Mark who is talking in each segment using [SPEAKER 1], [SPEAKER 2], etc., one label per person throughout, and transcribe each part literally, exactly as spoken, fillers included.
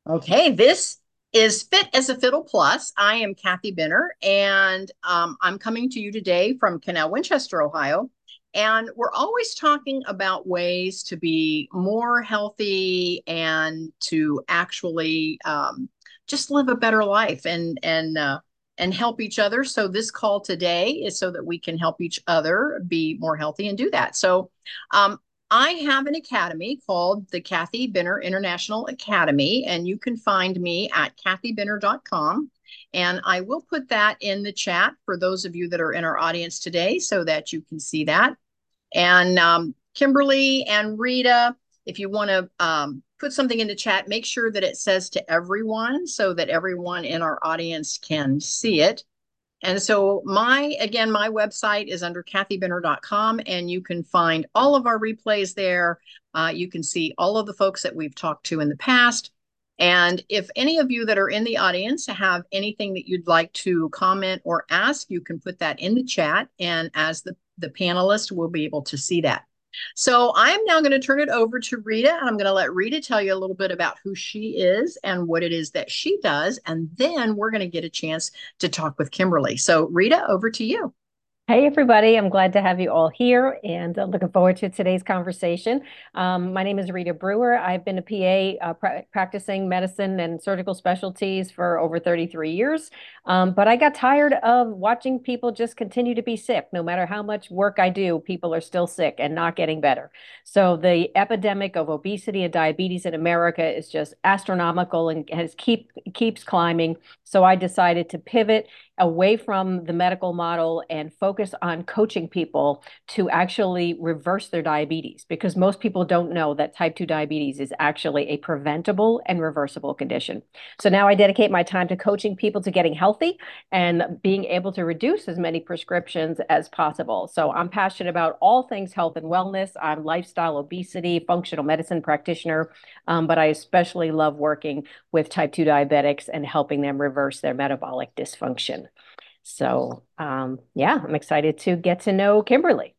[SPEAKER 1] Okay, this is Fit as a Fiddle Plus. I am Kathy Benner, and um, I'm coming to you today from Canal, Winchester, Ohio. And we're always talking about ways to be more healthy and to actually um, just live a better life and and uh, and help each other. So this call today is so that we can help each other be more healthy and do that. So um, I have an academy called the Kathy Benner International Academy, and you can find me at kathy benner dot com. And I will put that in the chat for those of you that are in our audience today so that you can see that. And um, Kimberly and Rita, if you want to um, put something in the chat, make sure that it says to everyone so that everyone in our audience can see it. And so my, again, my website is under kathy benner dot com, and you can find all of our replays there. Uh, you can see all of the folks that we've talked to in the past. And if any of you that are in the audience have anything that you'd like to comment or ask, you can put that in the chat. And as the, the panelist, we'll be able to see that. So I'm now going to turn it over to Rita, and I'm going to let Rita tell you a little bit about who she is and what it is that she does. And then we're going to get a chance to talk with Kimberly. So, Rita, over to you.
[SPEAKER 2] Hey, everybody. I'm glad to have you all here and uh, looking forward to today's conversation. Um, my name is Rita Brewer. I've been a P A uh, pra practicing medicine and surgical specialties for over thirty-three years. Um, but I got tired of watching people just continue to be sick. No matter how much work I do, people are still sick and not getting better. So the epidemic of obesity and diabetes in America is just astronomical and has keep keeps climbing. So I decided to pivot away from the medical model and focus on coaching people to actually reverse their diabetes because most people don't know that type two diabetes is actually a preventable and reversible condition. So now I dedicate my time to coaching people to getting healthy and being able to reduce as many prescriptions as possible. So I'm passionate about all things health and wellness. I'm lifestyle obesity, functional medicine practitioner, um, but I especially love working with type two diabetics and helping them reverse their metabolic dysfunction. So, um, yeah, I'm excited to get to know Kimberly.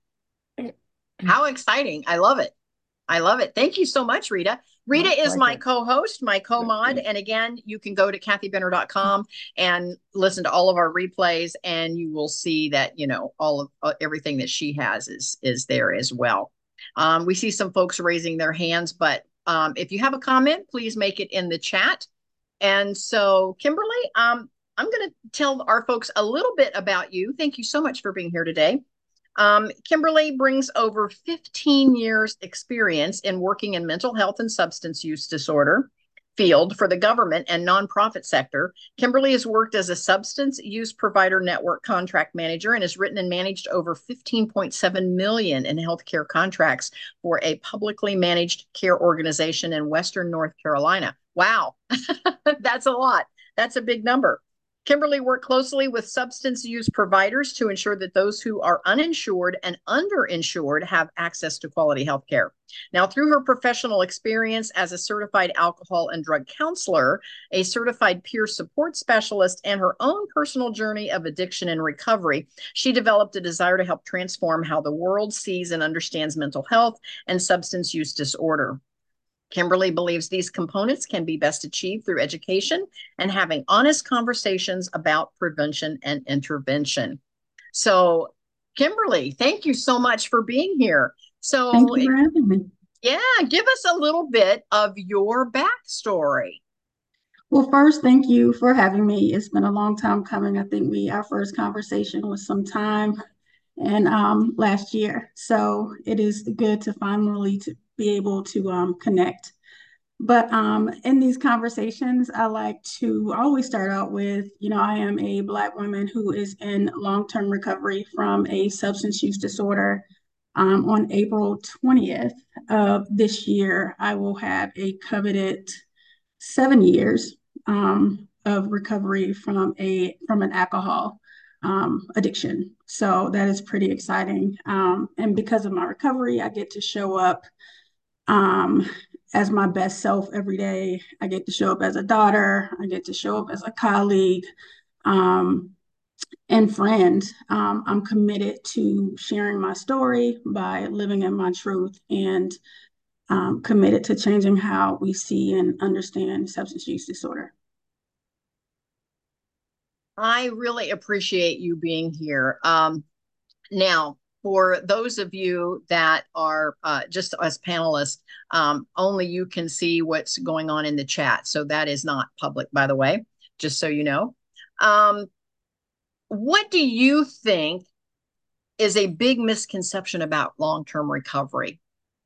[SPEAKER 1] How exciting. I love it. I love it. Thank you so much, Rita. Rita
[SPEAKER 2] My
[SPEAKER 1] is my
[SPEAKER 2] pleasure.
[SPEAKER 1] co host, my co mod. And again, you can go to kathy benner dot com and listen to all of our replays, and you will see that, you know, all of uh, everything that she has is, is there as well. Um, we see some folks raising their hands, but um, if you have a comment, please make it in the chat. And so, Kimberly, um, I'm going to tell our folks a little bit about you. Thank you so much for being here today. Um, Kimberly brings over fifteen years experience in working in mental health and substance use disorder field for the government and nonprofit sector. Kimberly has worked as a substance use provider network contract manager and has written and managed over fifteen point seven million in healthcare contracts for a publicly managed care organization in Western North Carolina. Wow, that's a lot. That's a big number. Kimberly worked closely with substance use providers to ensure that those who are uninsured and underinsured have access to quality health care. Now, through her professional experience as a certified alcohol and drug counselor, a certified peer support specialist, and her own personal journey of addiction and recovery, she developed a desire to help transform how the world sees and understands mental health and substance use disorder. Kimberly believes these components can be best achieved through education and having honest conversations about prevention and intervention. So, Kimberly, thank you so much for being here.
[SPEAKER 3] Thank
[SPEAKER 1] So,
[SPEAKER 3] you for having me.
[SPEAKER 1] yeah, give us a little bit of your backstory.
[SPEAKER 3] Well, first, thank you for having me. It's been a long time coming. I think we our first conversation was sometime and um, last year, so it is good to finally to be able to um, connect. But um, in these conversations, I like to always start out with, you know, I am a Black woman who is in long-term recovery from a substance use disorder. Um, on April twentieth of this year, I will have a coveted seven years um, of recovery from a from an alcohol um, addiction. So that is pretty exciting. Um, and because of my recovery, I get to show up um, as my best self every day. I get to show up as a daughter. I get to show up as a colleague um, and friend. Um, I'm committed to sharing my story by living in my truth and um, committed to changing how we see and understand substance use disorder.
[SPEAKER 1] I really appreciate you being here. Um, now, for those of you that are uh, just as panelists, um, only you can see what's going on in the chat. So that is not public, by the way, just so you know. Um, what do you think is a big misconception about long-term recovery?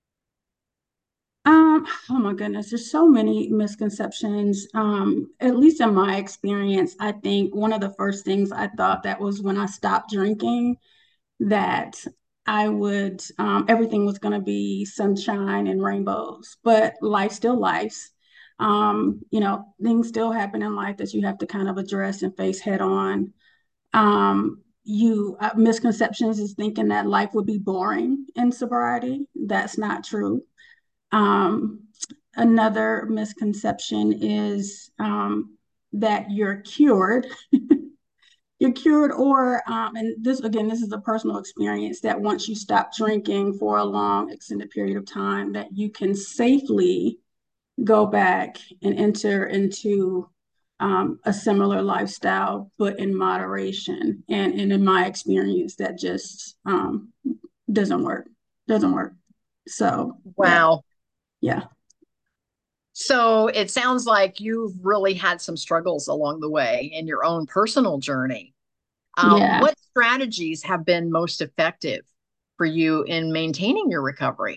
[SPEAKER 3] Um, oh my goodness, there's so many misconceptions. Um, at least in my experience, I think one of the first things I thought that was when I stopped drinking, that I would, um, everything was going to be sunshine and rainbows, but life still lives. Um, you know, things still happen in life that you have to kind of address and face head on. Um, you uh, misconceptions is thinking that life would be boring in sobriety. That's not true. Um, another misconception is um, that you're cured. You're cured, or, um, and this, again, this is a personal experience, that once you stop drinking for a long, extended period of time, that you can safely go back and enter into um, a similar lifestyle, but in moderation. And, and in my experience, that just um, doesn't work. Doesn't work. So, yeah,
[SPEAKER 1] Wow.
[SPEAKER 3] yeah.
[SPEAKER 1] So it sounds like you've really had some struggles along the way in your own personal journey. Um,
[SPEAKER 3] Yeah.
[SPEAKER 1] what strategies have been most effective for you in maintaining your recovery?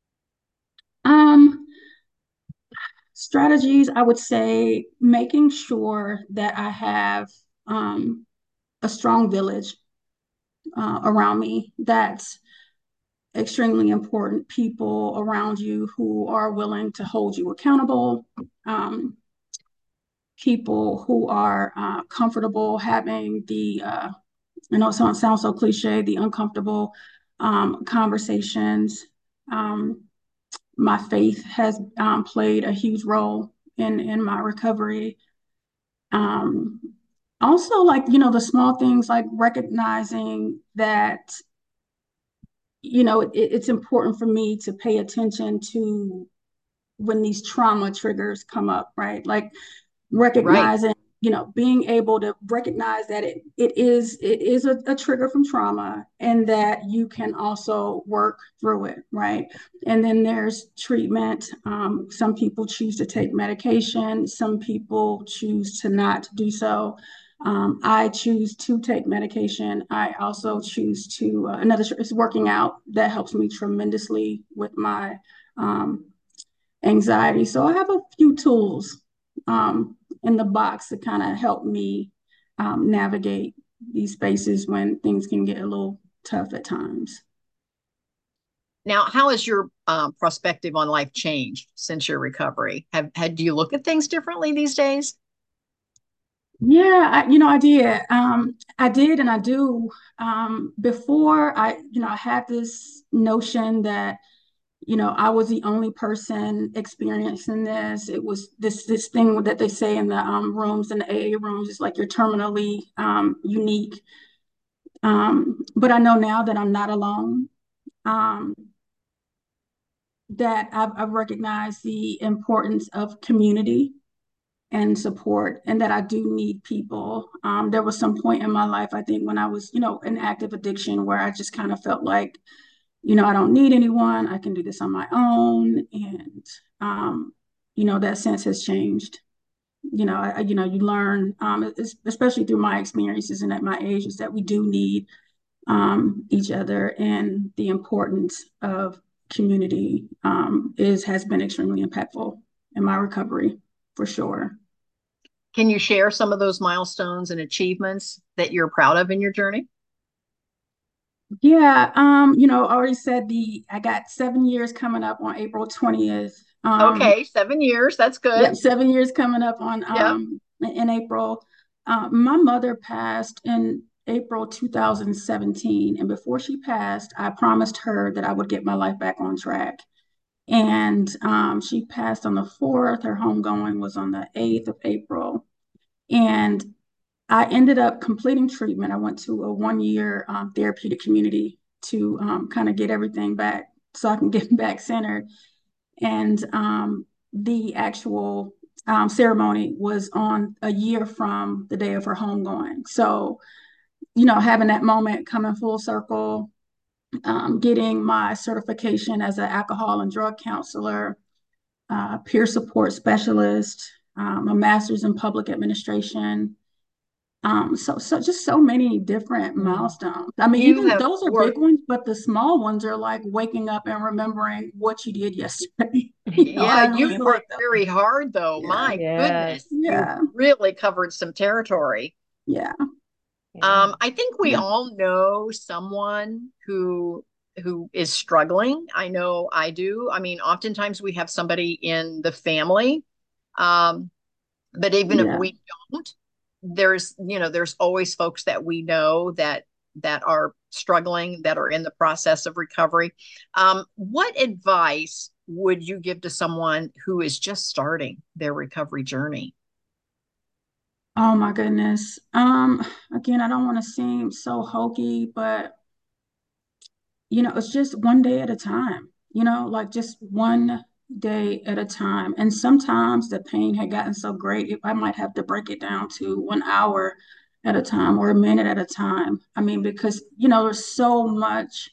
[SPEAKER 3] Um, strategies, I would say making sure that I have um, a strong village uh, around me. That's extremely important. People around you who are willing to hold you accountable. Um, people who are uh, comfortable having the, uh, I know it sounds, sounds so cliche, the uncomfortable um, conversations. Um, my faith has um, played a huge role in, in my recovery. Um, also, like, you know, the small things, like recognizing that, you know, it, it's important for me to pay attention to when these trauma triggers come up, right? Like
[SPEAKER 1] Right.
[SPEAKER 3] recognizing, you know, being able to recognize that it it is it is a, a trigger from trauma, and that you can also work through it, right? And then there's treatment. Um, some people choose to take medication, some people choose to not do so. Um, I choose to take medication. I also choose to, uh, another is working out. That helps me tremendously with my um, anxiety. So I have a few tools um, in the box to kind of help me um, navigate these spaces when things can get a little tough at times.
[SPEAKER 1] Now, how has your um, perspective on life changed since your recovery? Have had do you look at things differently these days?
[SPEAKER 3] Yeah, I, you know, I did. Um, I did, and I do. Um, before I, you know, I had this notion that, you know, I was the only person experiencing this. It was this this thing that they say in the um, rooms, in the A A rooms, it's like you're terminally um, unique. Um, but I know now that I'm not alone. Um, that I've, I've recognized the importance of community and support, and that I do need people. Um, there was some point in my life, I think, when I was, you know, in active addiction, where I just kind of felt like, you know, I don't need anyone. I can do this on my own. And, um, you know, that sense has changed. You know, I, you know, you learn, um, especially through my experiences and at my age, is that we do need um, each other, and the importance of community um, is has been extremely impactful in my recovery, for sure.
[SPEAKER 1] Can you share some of those milestones and achievements that you're proud of in your journey?
[SPEAKER 3] Yeah, um, you know, I already said the I got seven years coming up on April twentieth. Um,
[SPEAKER 1] Okay, seven years. That's good.
[SPEAKER 3] yep, seven years coming up on
[SPEAKER 1] Yep.
[SPEAKER 3] um in April. Uh, my mother passed in April two thousand seventeen, and before she passed, I promised her that I would get my life back on track. And um, she passed on the fourth. Her homegoing was on the eighth of April. And I ended up completing treatment. I went to a one year um, therapeutic community to um, kind of get everything back so I can get back centered. And um, the actual um, ceremony was on a year from the day of her homegoing. So, you know, having that moment coming full circle, um, getting my certification as an alcohol and drug counselor, uh, peer support specialist, um, a master's in public administration. Um, so, so just so many different
[SPEAKER 1] Mm.
[SPEAKER 3] milestones. I mean,
[SPEAKER 1] You
[SPEAKER 3] even
[SPEAKER 1] have
[SPEAKER 3] those are big
[SPEAKER 1] worked,
[SPEAKER 3] ones, but the small ones are like waking up and remembering what you did yesterday. You know what
[SPEAKER 1] yeah,
[SPEAKER 3] I
[SPEAKER 1] you've
[SPEAKER 3] mean? Like,
[SPEAKER 1] worked very hard though.
[SPEAKER 3] yeah,
[SPEAKER 1] My
[SPEAKER 2] Yes.
[SPEAKER 1] goodness, you've
[SPEAKER 3] yeah,
[SPEAKER 1] really covered some territory.
[SPEAKER 3] yeah,
[SPEAKER 2] Yeah.
[SPEAKER 1] Um, I think we
[SPEAKER 3] yeah.
[SPEAKER 1] all know someone who who is struggling. I know I do. I mean, oftentimes we have somebody in the family, um, but even if
[SPEAKER 3] Yeah.
[SPEAKER 1] we don't, there's you know there's always folks that we know that that are struggling, that are in the process of recovery. Um, what advice would you give to someone who is just starting their recovery journey?
[SPEAKER 3] Oh my goodness. Um, again, I don't want to seem so hokey, but you know, it's just one day at a time, you know, like just one day at a time. And sometimes the pain had gotten so great, I might have to break it down to one hour at a time or a minute at a time. I mean, because, you know, there's so much,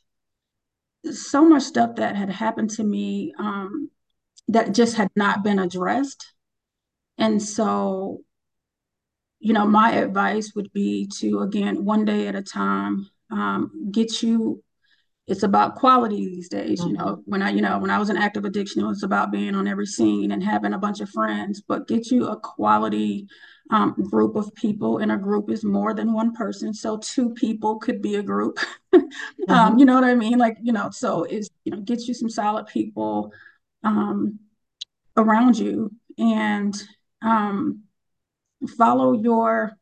[SPEAKER 3] so much stuff that had happened to me um, that just had not been addressed. And so, you know, my advice would be to, again, one day at a time, um, get you it's about quality these days. You
[SPEAKER 1] Mm-hmm.
[SPEAKER 3] know, when I, you know, when I was in active addiction, it was about being on every scene and having a bunch of friends, but get you a quality um, group of people, and a group is more than one person. So two people could be a group. um,
[SPEAKER 1] Mm-hmm.
[SPEAKER 3] you know what I mean? Like, you know, so it's, you know, get you some solid people um, around you, and um, follow your,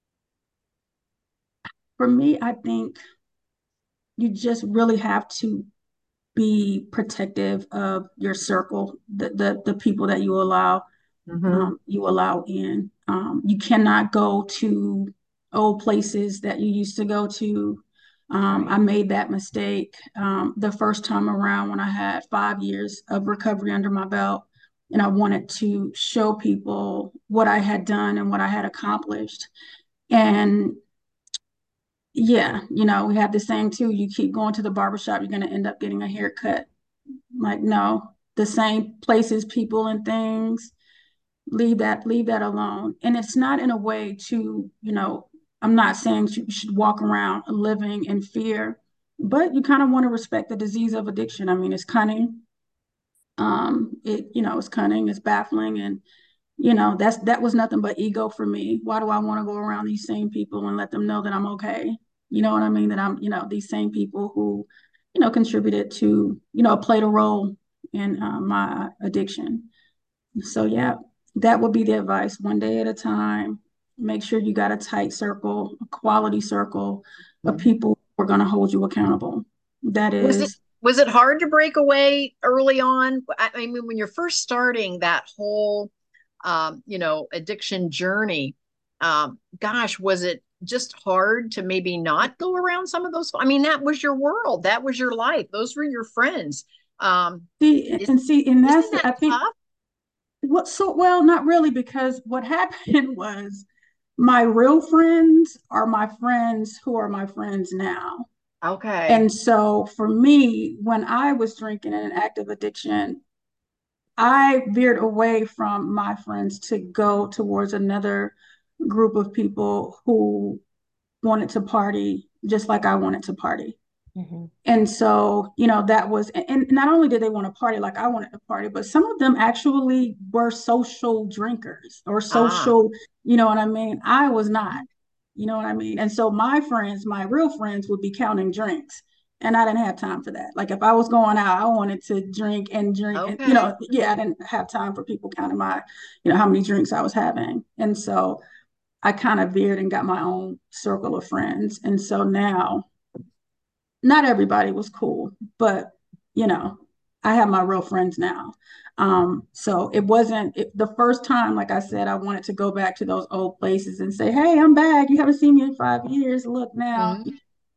[SPEAKER 3] for me, I think you just really have to be protective of your circle, the the, the people that you allow
[SPEAKER 1] Mm-hmm.
[SPEAKER 3] um, you allow in. Um, you cannot go to old places that you used to go to. Um, I
[SPEAKER 1] Right.
[SPEAKER 3] made that mistake um, the first time around when I had five years of recovery under my belt, and I wanted to show people what I had done and what I had accomplished. And yeah, you know, we have this saying too, you keep going to the barbershop, you're going to end up getting a haircut. Like, no, the same places, people, and things, leave that, leave that alone. And it's not in a way to, you know, I'm not saying you should walk around living in fear, but you kind of want to respect the disease of addiction. I mean, it's cunning. Um, it, you know, it's cunning, it's baffling, and you know, that's that was nothing but ego for me. Why do I want to go around these same people and let them know that I'm okay? You know what I mean? That I'm, you know, these same people who, you know, contributed to, you know, played a role in uh, my addiction. So yeah, that would be the advice. One day at a time. Make sure you got a tight circle, a quality circle of
[SPEAKER 1] Mm-hmm.
[SPEAKER 3] people who are going to hold you accountable. That
[SPEAKER 1] Was it
[SPEAKER 3] is,
[SPEAKER 1] was it hard to break away early on? I, I mean, when you're first starting that whole, um, you know, addiction journey, um, gosh, was it just hard to maybe not go around some of those? I mean, that was your world, that was your life, those were your friends. Um,
[SPEAKER 3] see,
[SPEAKER 1] is,
[SPEAKER 3] and see, and
[SPEAKER 1] isn't
[SPEAKER 3] that's,
[SPEAKER 1] that
[SPEAKER 3] I think,
[SPEAKER 1] tough?
[SPEAKER 3] what so well, not really, because what happened was my real friends are my friends who are my friends now.
[SPEAKER 1] Okay.
[SPEAKER 3] And so for me, when I was drinking in an active addiction, I veered away from my friends to go towards another group of people who wanted to party just like I wanted to party.
[SPEAKER 2] Mhm.
[SPEAKER 3] And so, you know, that was, and not only did they want to party like I wanted to party, but some of them actually were social drinkers or
[SPEAKER 1] Ah.
[SPEAKER 3] social, you know what I mean? I was not, you know what I mean? And so my friends, my real friends would be counting drinks. And I didn't have time for that. Like if I was going out, I wanted to drink and drink. And, you
[SPEAKER 1] Okay.
[SPEAKER 3] know, yeah, I didn't have time for people counting my, you know, how many drinks I was having. And so I kind of veered and got my own circle of friends. And so now, not everybody was cool, but you know, I have my real friends now. Um, so it wasn't it, the first time, like I said, I wanted to go back to those old places and say, "Hey, I'm back. You haven't seen me in five years. Look now."
[SPEAKER 1] Mhm.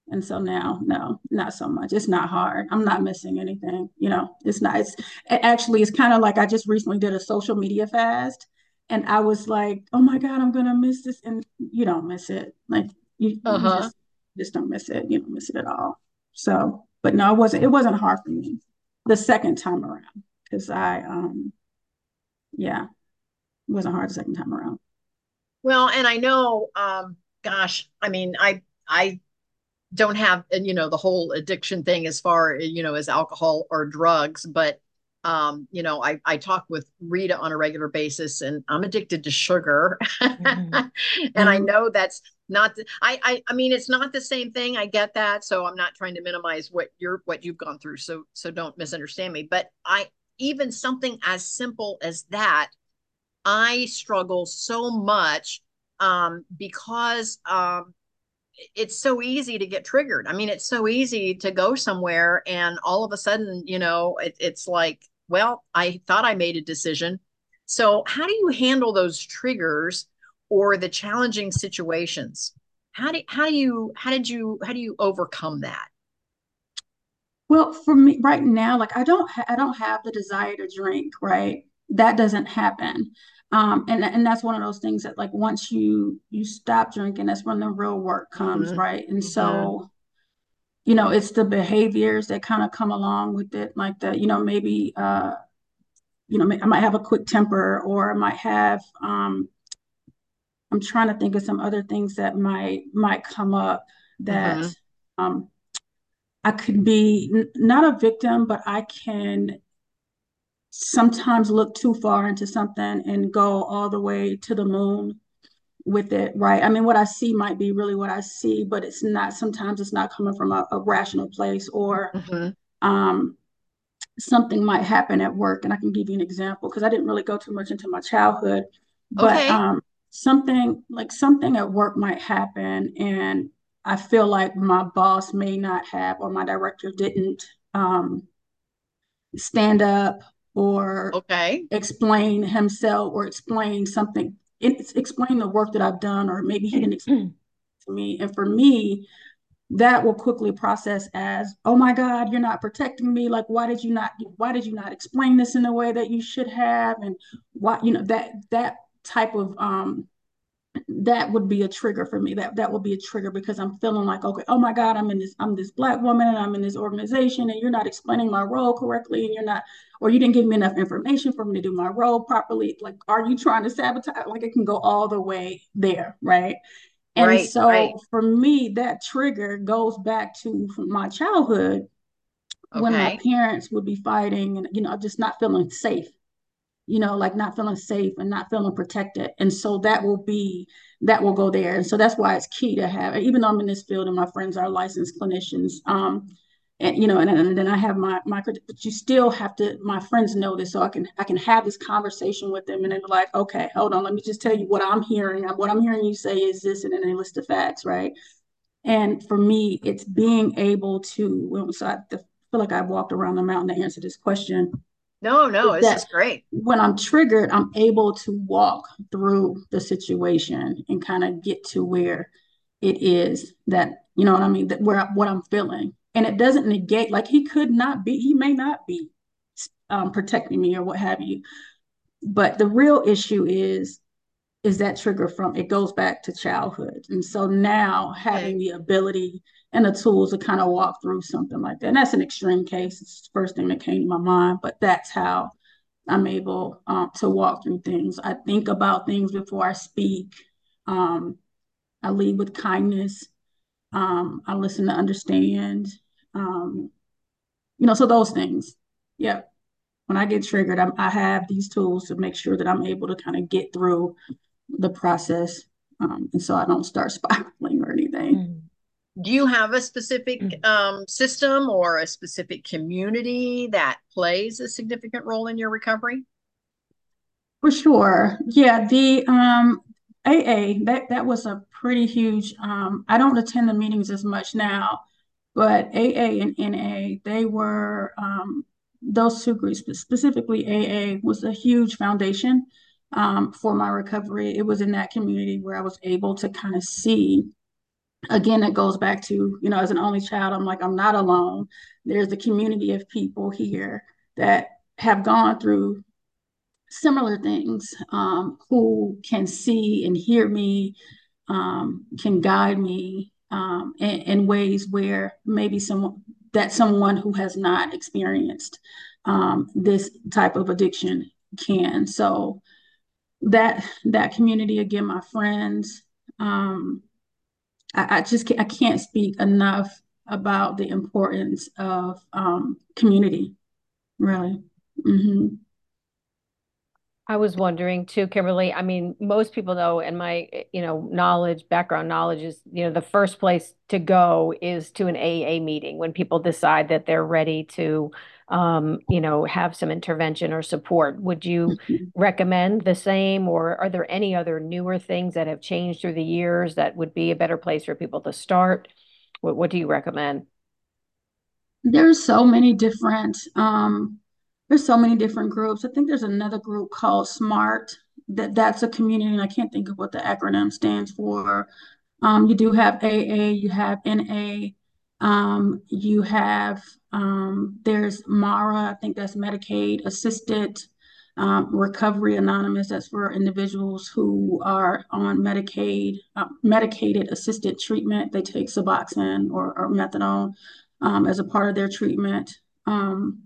[SPEAKER 3] And so now, no, not so much. It's not hard. I'm not missing anything. You know, it's not, it's it actually, it's kind of like I just recently did a social media fast and I was like, oh my God, I'm gonna miss this. And you don't miss it. Like you, you
[SPEAKER 1] Uh-huh.
[SPEAKER 3] just just don't miss it. You don't miss it at all. So, but no, it wasn't, it wasn't hard for me the second time around. Because I um yeah, it wasn't hard the second time around.
[SPEAKER 1] Well, and I know, um, gosh, I mean, I I don't have, you know, the whole addiction thing as far, you know, as alcohol or drugs, but um, you know, I I talk with Rita on a regular basis, and I'm addicted to sugar,
[SPEAKER 2] Mhm.
[SPEAKER 1] and I
[SPEAKER 3] Mhm.
[SPEAKER 1] know that's not. The, I I I mean, it's not the same thing. I get that, so I'm not trying to minimize what you're what you've gone through. So so don't misunderstand me. But I even something as simple as that I struggle so much um, because um, it's so easy to get triggered. I mean, it's so easy to go somewhere and all of a sudden, you know, it, it's like, well, I thought I made a decision. So, how do you handle those triggers or the challenging situations? How do how do you how did you how do you overcome that?
[SPEAKER 3] Well, for me right now, like I don't ha I don't have the desire to drink, right? That doesn't happen. Um, and and that's one of those things that like once you you stop drinking, that's when the real work comes,
[SPEAKER 1] Mm-hmm.
[SPEAKER 3] right? And
[SPEAKER 1] Mm-hmm.
[SPEAKER 3] so, you know, it's the behaviors that kind of come along with it, like the, you know, maybe uh, you know, I might have a quick temper or I might have um I'm trying to think of some other things that might might come up that
[SPEAKER 1] Mm-hmm.
[SPEAKER 3] um I could be n not a victim, but I can sometimes look too far into something and go all the way to the moon with it, right? I mean, what I see might be really what I see, but it's not, sometimes it's not coming from a, a rational place or
[SPEAKER 1] Mm-hmm.
[SPEAKER 3] um, something might happen at work. And I can give you an example because I didn't really go too much into my childhood, but
[SPEAKER 1] Okay.
[SPEAKER 3] um, something like something at work might happen. And I feel like my boss may not have, or my director didn't um, stand up or
[SPEAKER 1] Okay.
[SPEAKER 3] explain himself or explain something, it's explain the work that I've done, or maybe he didn't explain to me. And for me, that will quickly process as, oh my God, you're not protecting me. Like, why did you not, why did you not explain this in the way that you should have? And why, you know, that that type of um that would be a trigger for me. That that would be a trigger because I'm feeling like, okay, oh my God, I'm in this, I'm this black woman and I'm in this organization and you're not explaining my role correctly and you're not, or you didn't give me enough information for me to do my role properly. Like, are you trying to sabotage? Like it can go all the way there, right? And
[SPEAKER 1] Right. Right.
[SPEAKER 3] so for me, that trigger goes back to my childhood when my
[SPEAKER 1] Okay.
[SPEAKER 3] parents would be fighting and, you know, just not feeling safe, you know, like not feeling safe and not feeling protected. And so that will be, that will go there. And so that's why it's key to have, even though I'm in this field and my friends are licensed clinicians, um, and you know, and, and then I have my my, but you still have to. My friends know this, so I can I can have this conversation with them, and they're like, okay, hold on, let me just tell you what I'm hearing. What I'm hearing you say is this, and then they list the facts, right? And for me, it's being able to. So I feel like I've walked around the mountain to answer this question,
[SPEAKER 1] No, no,
[SPEAKER 3] is
[SPEAKER 1] this
[SPEAKER 3] that
[SPEAKER 1] is great.
[SPEAKER 3] when I'm triggered, I'm able to walk through the situation and kind of get to where it is that, you know what I mean, that where what I'm feeling. And it doesn't negate, like he could not be, he may not be um, protecting me or what have you. But the real issue is, is that trigger from, it goes back to childhood. And so now having
[SPEAKER 1] Okay.
[SPEAKER 3] the ability and the tools to kind of walk through something like that. And that's an extreme case. It's the first thing that came to my mind, but that's how I'm able um, to walk through things. I think about things before I speak. Um, I lead with kindness. Um, I listen to understand. Um, you know, so those things. Yeah. When I get triggered, I'm, I have these tools to make sure that I'm able to kind of get through the process, um, and so I don't start spiraling or anything.
[SPEAKER 2] Mhm.
[SPEAKER 1] Do you have a specific um, system or a specific community that plays a significant role in your recovery?
[SPEAKER 3] For sure. Yeah, the um A A, that that was a pretty huge um I don't attend the meetings as much now, but A A and N A, they were um those two groups, but specifically A A was a huge foundation um for my recovery. It was in that community where I was able to kind of see again, it goes back to, you know, as an only child, I'm like, I'm not alone. There's a community of people here that have gone through similar things, um, who can see and hear me, um, can guide me, um, in, in ways where maybe someone that someone who has not experienced, um, this type of addiction can. So that that community, again, my friends, um, I, I just can't, I can't speak enough about the importance of, um, community, really. Mm-hmm.
[SPEAKER 2] I was wondering too, Kimberly. I mean, most people know, and my, you know, knowledge, background knowledge is, you know, the first place to go is to an A A meeting when people decide that they're ready to, um, you know, have some intervention or support. Would you recommend the same, or are there any other newer things that have changed through the years that would be a better place for people to start? What, what do you recommend?
[SPEAKER 3] There's so many different, um, there's so many different groups. I think there's another group called SMART, that that's a community, and I can't think of what the acronym stands for. Um, you do have A A, you have N A, um, you have, um, there's MARA, I think that's Medicaid Assisted, um, Recovery Anonymous, that's for individuals who are on Medicaid, uh, medicated assisted treatment. They take Suboxone or, or methadone, um, as a part of their treatment. Um,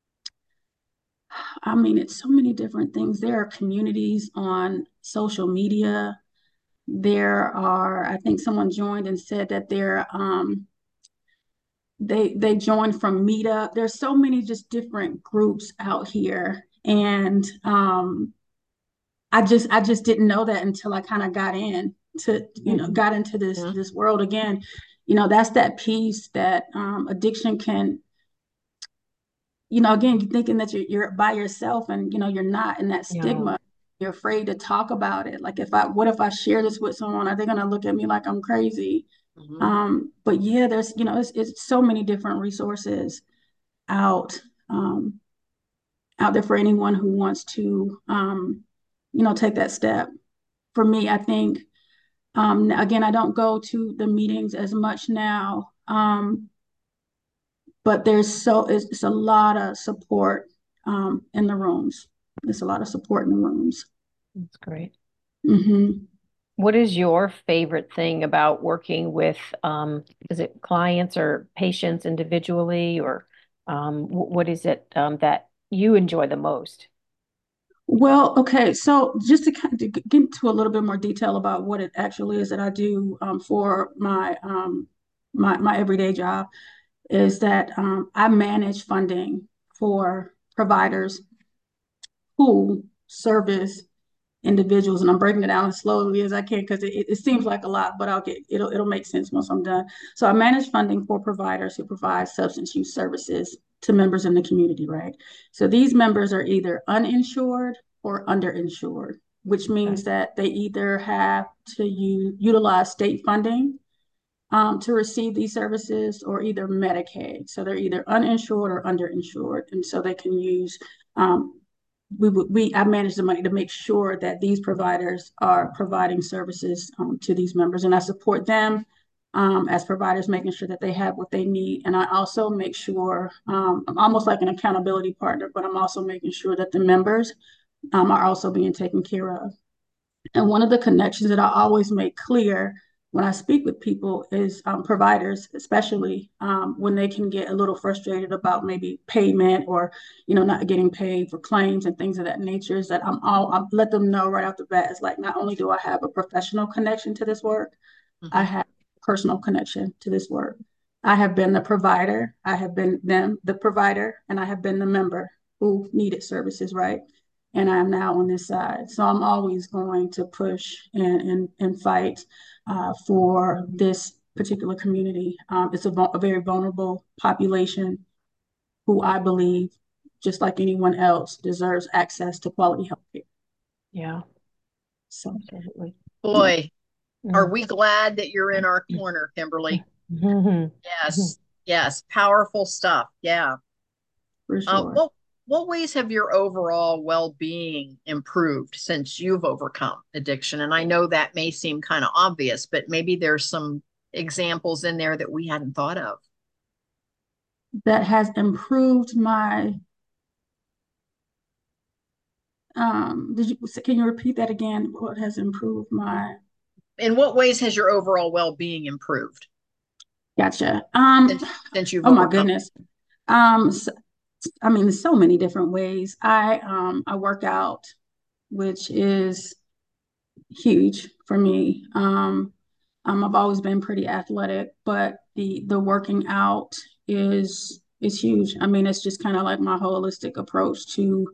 [SPEAKER 3] I mean, it's so many different things. There are communities on social media. There are, I think someone joined and said that they're, um, they they joined from Meetup. There's so many just different groups out here, and, um, I just I just didn't know that until I kind of got in to, you know, got into this
[SPEAKER 1] Yeah.
[SPEAKER 3] this world again. You know, that's that piece that, um, addiction can, you know, again, you're thinking that you're, you're by yourself, and, you know, you're not, in that
[SPEAKER 2] Yeah.
[SPEAKER 3] stigma. You're afraid to talk about it. Like, if I, what if I share this with someone? Are they going to look at me like I'm crazy?
[SPEAKER 1] Mhm.
[SPEAKER 3] Um, but yeah, there's, you know, it's, it's so many different resources out, um, out there for anyone who wants to, um, you know, take that step. For me, I think, um, again, I don't go to the meetings as much now, um, but there's so it's, it's a lot of support, um, in the rooms. There's a lot of support in the rooms.
[SPEAKER 2] That's great.
[SPEAKER 3] Hmm.
[SPEAKER 2] What is your favorite thing about working with, um, is it clients or patients individually, or um, wh- what is it um, that you enjoy the most?
[SPEAKER 3] Well, okay, so just to kind of get into a little bit more detail about what it actually is that I do, um, for my, um, my my everyday job, is that, um, I manage funding for providers who service individuals, and I'm breaking it down as slowly as I can because it, it seems like a lot, but I'll get it'll it'll make sense once I'm done. So I manage funding for providers who provide substance use services to members in the community, right? So these members are either uninsured or underinsured, which
[SPEAKER 2] Okay.
[SPEAKER 3] means that they either have to u- utilize state funding, um, to receive these services, or either Medicaid. So they're either uninsured or underinsured, and so they can use, um, we we I manage the money to make sure that these providers are providing services, um, to these members, and I support them, um, as providers, making sure that they have what they need. And I also make sure, um, I'm almost like an accountability partner, but I'm also making sure that the members, um, are also being taken care of. And one of the connections that I always make clear when I speak with people is, um, providers, especially, um, when they can get a little frustrated about maybe payment, or, you know, not getting paid for claims and things of that nature, is that I'm all, I let them know right off the bat. It's like, not only do I have a professional connection to this work, I
[SPEAKER 1] Mhm.
[SPEAKER 3] have a personal connection to this work. I have been the provider, I have been them, the provider, and I have been the member who needed services, right? And I'm now on this side. So I'm always going to push and, and, and fight, uh, for this particular community. Um, it's a, a very vulnerable population who I believe, just like anyone else, deserves access to quality health care.
[SPEAKER 2] Yeah,
[SPEAKER 3] So,
[SPEAKER 2] absolutely.
[SPEAKER 3] yeah.
[SPEAKER 1] Boy, are
[SPEAKER 2] Mm.
[SPEAKER 1] we glad that you're in our corner, Kimberly.
[SPEAKER 2] Mhm. Mhm.
[SPEAKER 1] Yes, yes, powerful stuff. Yeah.
[SPEAKER 3] For
[SPEAKER 1] Uh,
[SPEAKER 3] sure.
[SPEAKER 1] what what ways have your overall well-being improved since you've overcome addiction? And I know that may seem kind of obvious, but maybe there's some examples in there that we hadn't thought of.
[SPEAKER 3] That has improved my, um, did you, can you repeat that again? What has improved my,
[SPEAKER 1] In what ways has your overall well-being improved
[SPEAKER 3] gotcha. Um,
[SPEAKER 1] since since you've
[SPEAKER 3] oh my
[SPEAKER 1] overcome?
[SPEAKER 3] goodness. Um, so, I mean, there's so many different ways. I, um, I work out, which is huge for me. Um, um, I've always been pretty athletic, but the the working out is is huge. I mean, it's just kind of like my holistic approach to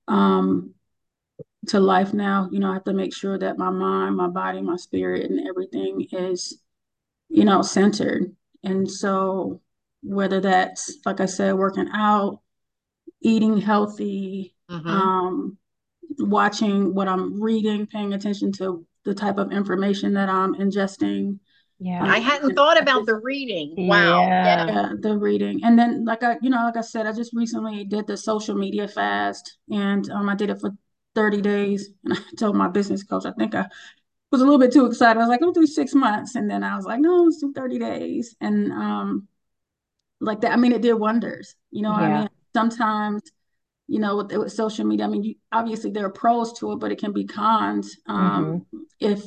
[SPEAKER 3] um to life now. You know, I have to make sure that my mind, my body, my spirit, and everything is, you know, centered. And so whether that's, like I said, working out, eating healthy,
[SPEAKER 1] Mm-hmm.
[SPEAKER 3] um, watching what I'm reading, paying attention to the type of information that I'm ingesting.
[SPEAKER 2] Yeah.
[SPEAKER 1] I
[SPEAKER 3] Um,
[SPEAKER 1] hadn't
[SPEAKER 3] and
[SPEAKER 1] thought
[SPEAKER 3] I
[SPEAKER 1] about
[SPEAKER 3] just,
[SPEAKER 1] the reading. Wow.
[SPEAKER 2] Yeah.
[SPEAKER 1] Yeah.
[SPEAKER 3] yeah, the reading. And then, like I, you know, like I said, I just recently did the social media fast, and um, I did it for thirty days. And I told my business coach, I think I was a little bit too excited. I was like, I'll do six months. And then I was like, no, let's do thirty days. And um, like that, I mean, it did wonders. You know what I
[SPEAKER 2] Yeah.
[SPEAKER 3] mean? Sometimes, you know, with, with social media, I mean, you, obviously there are pros to it, but it can be cons.
[SPEAKER 2] Hmm.
[SPEAKER 3] Um, if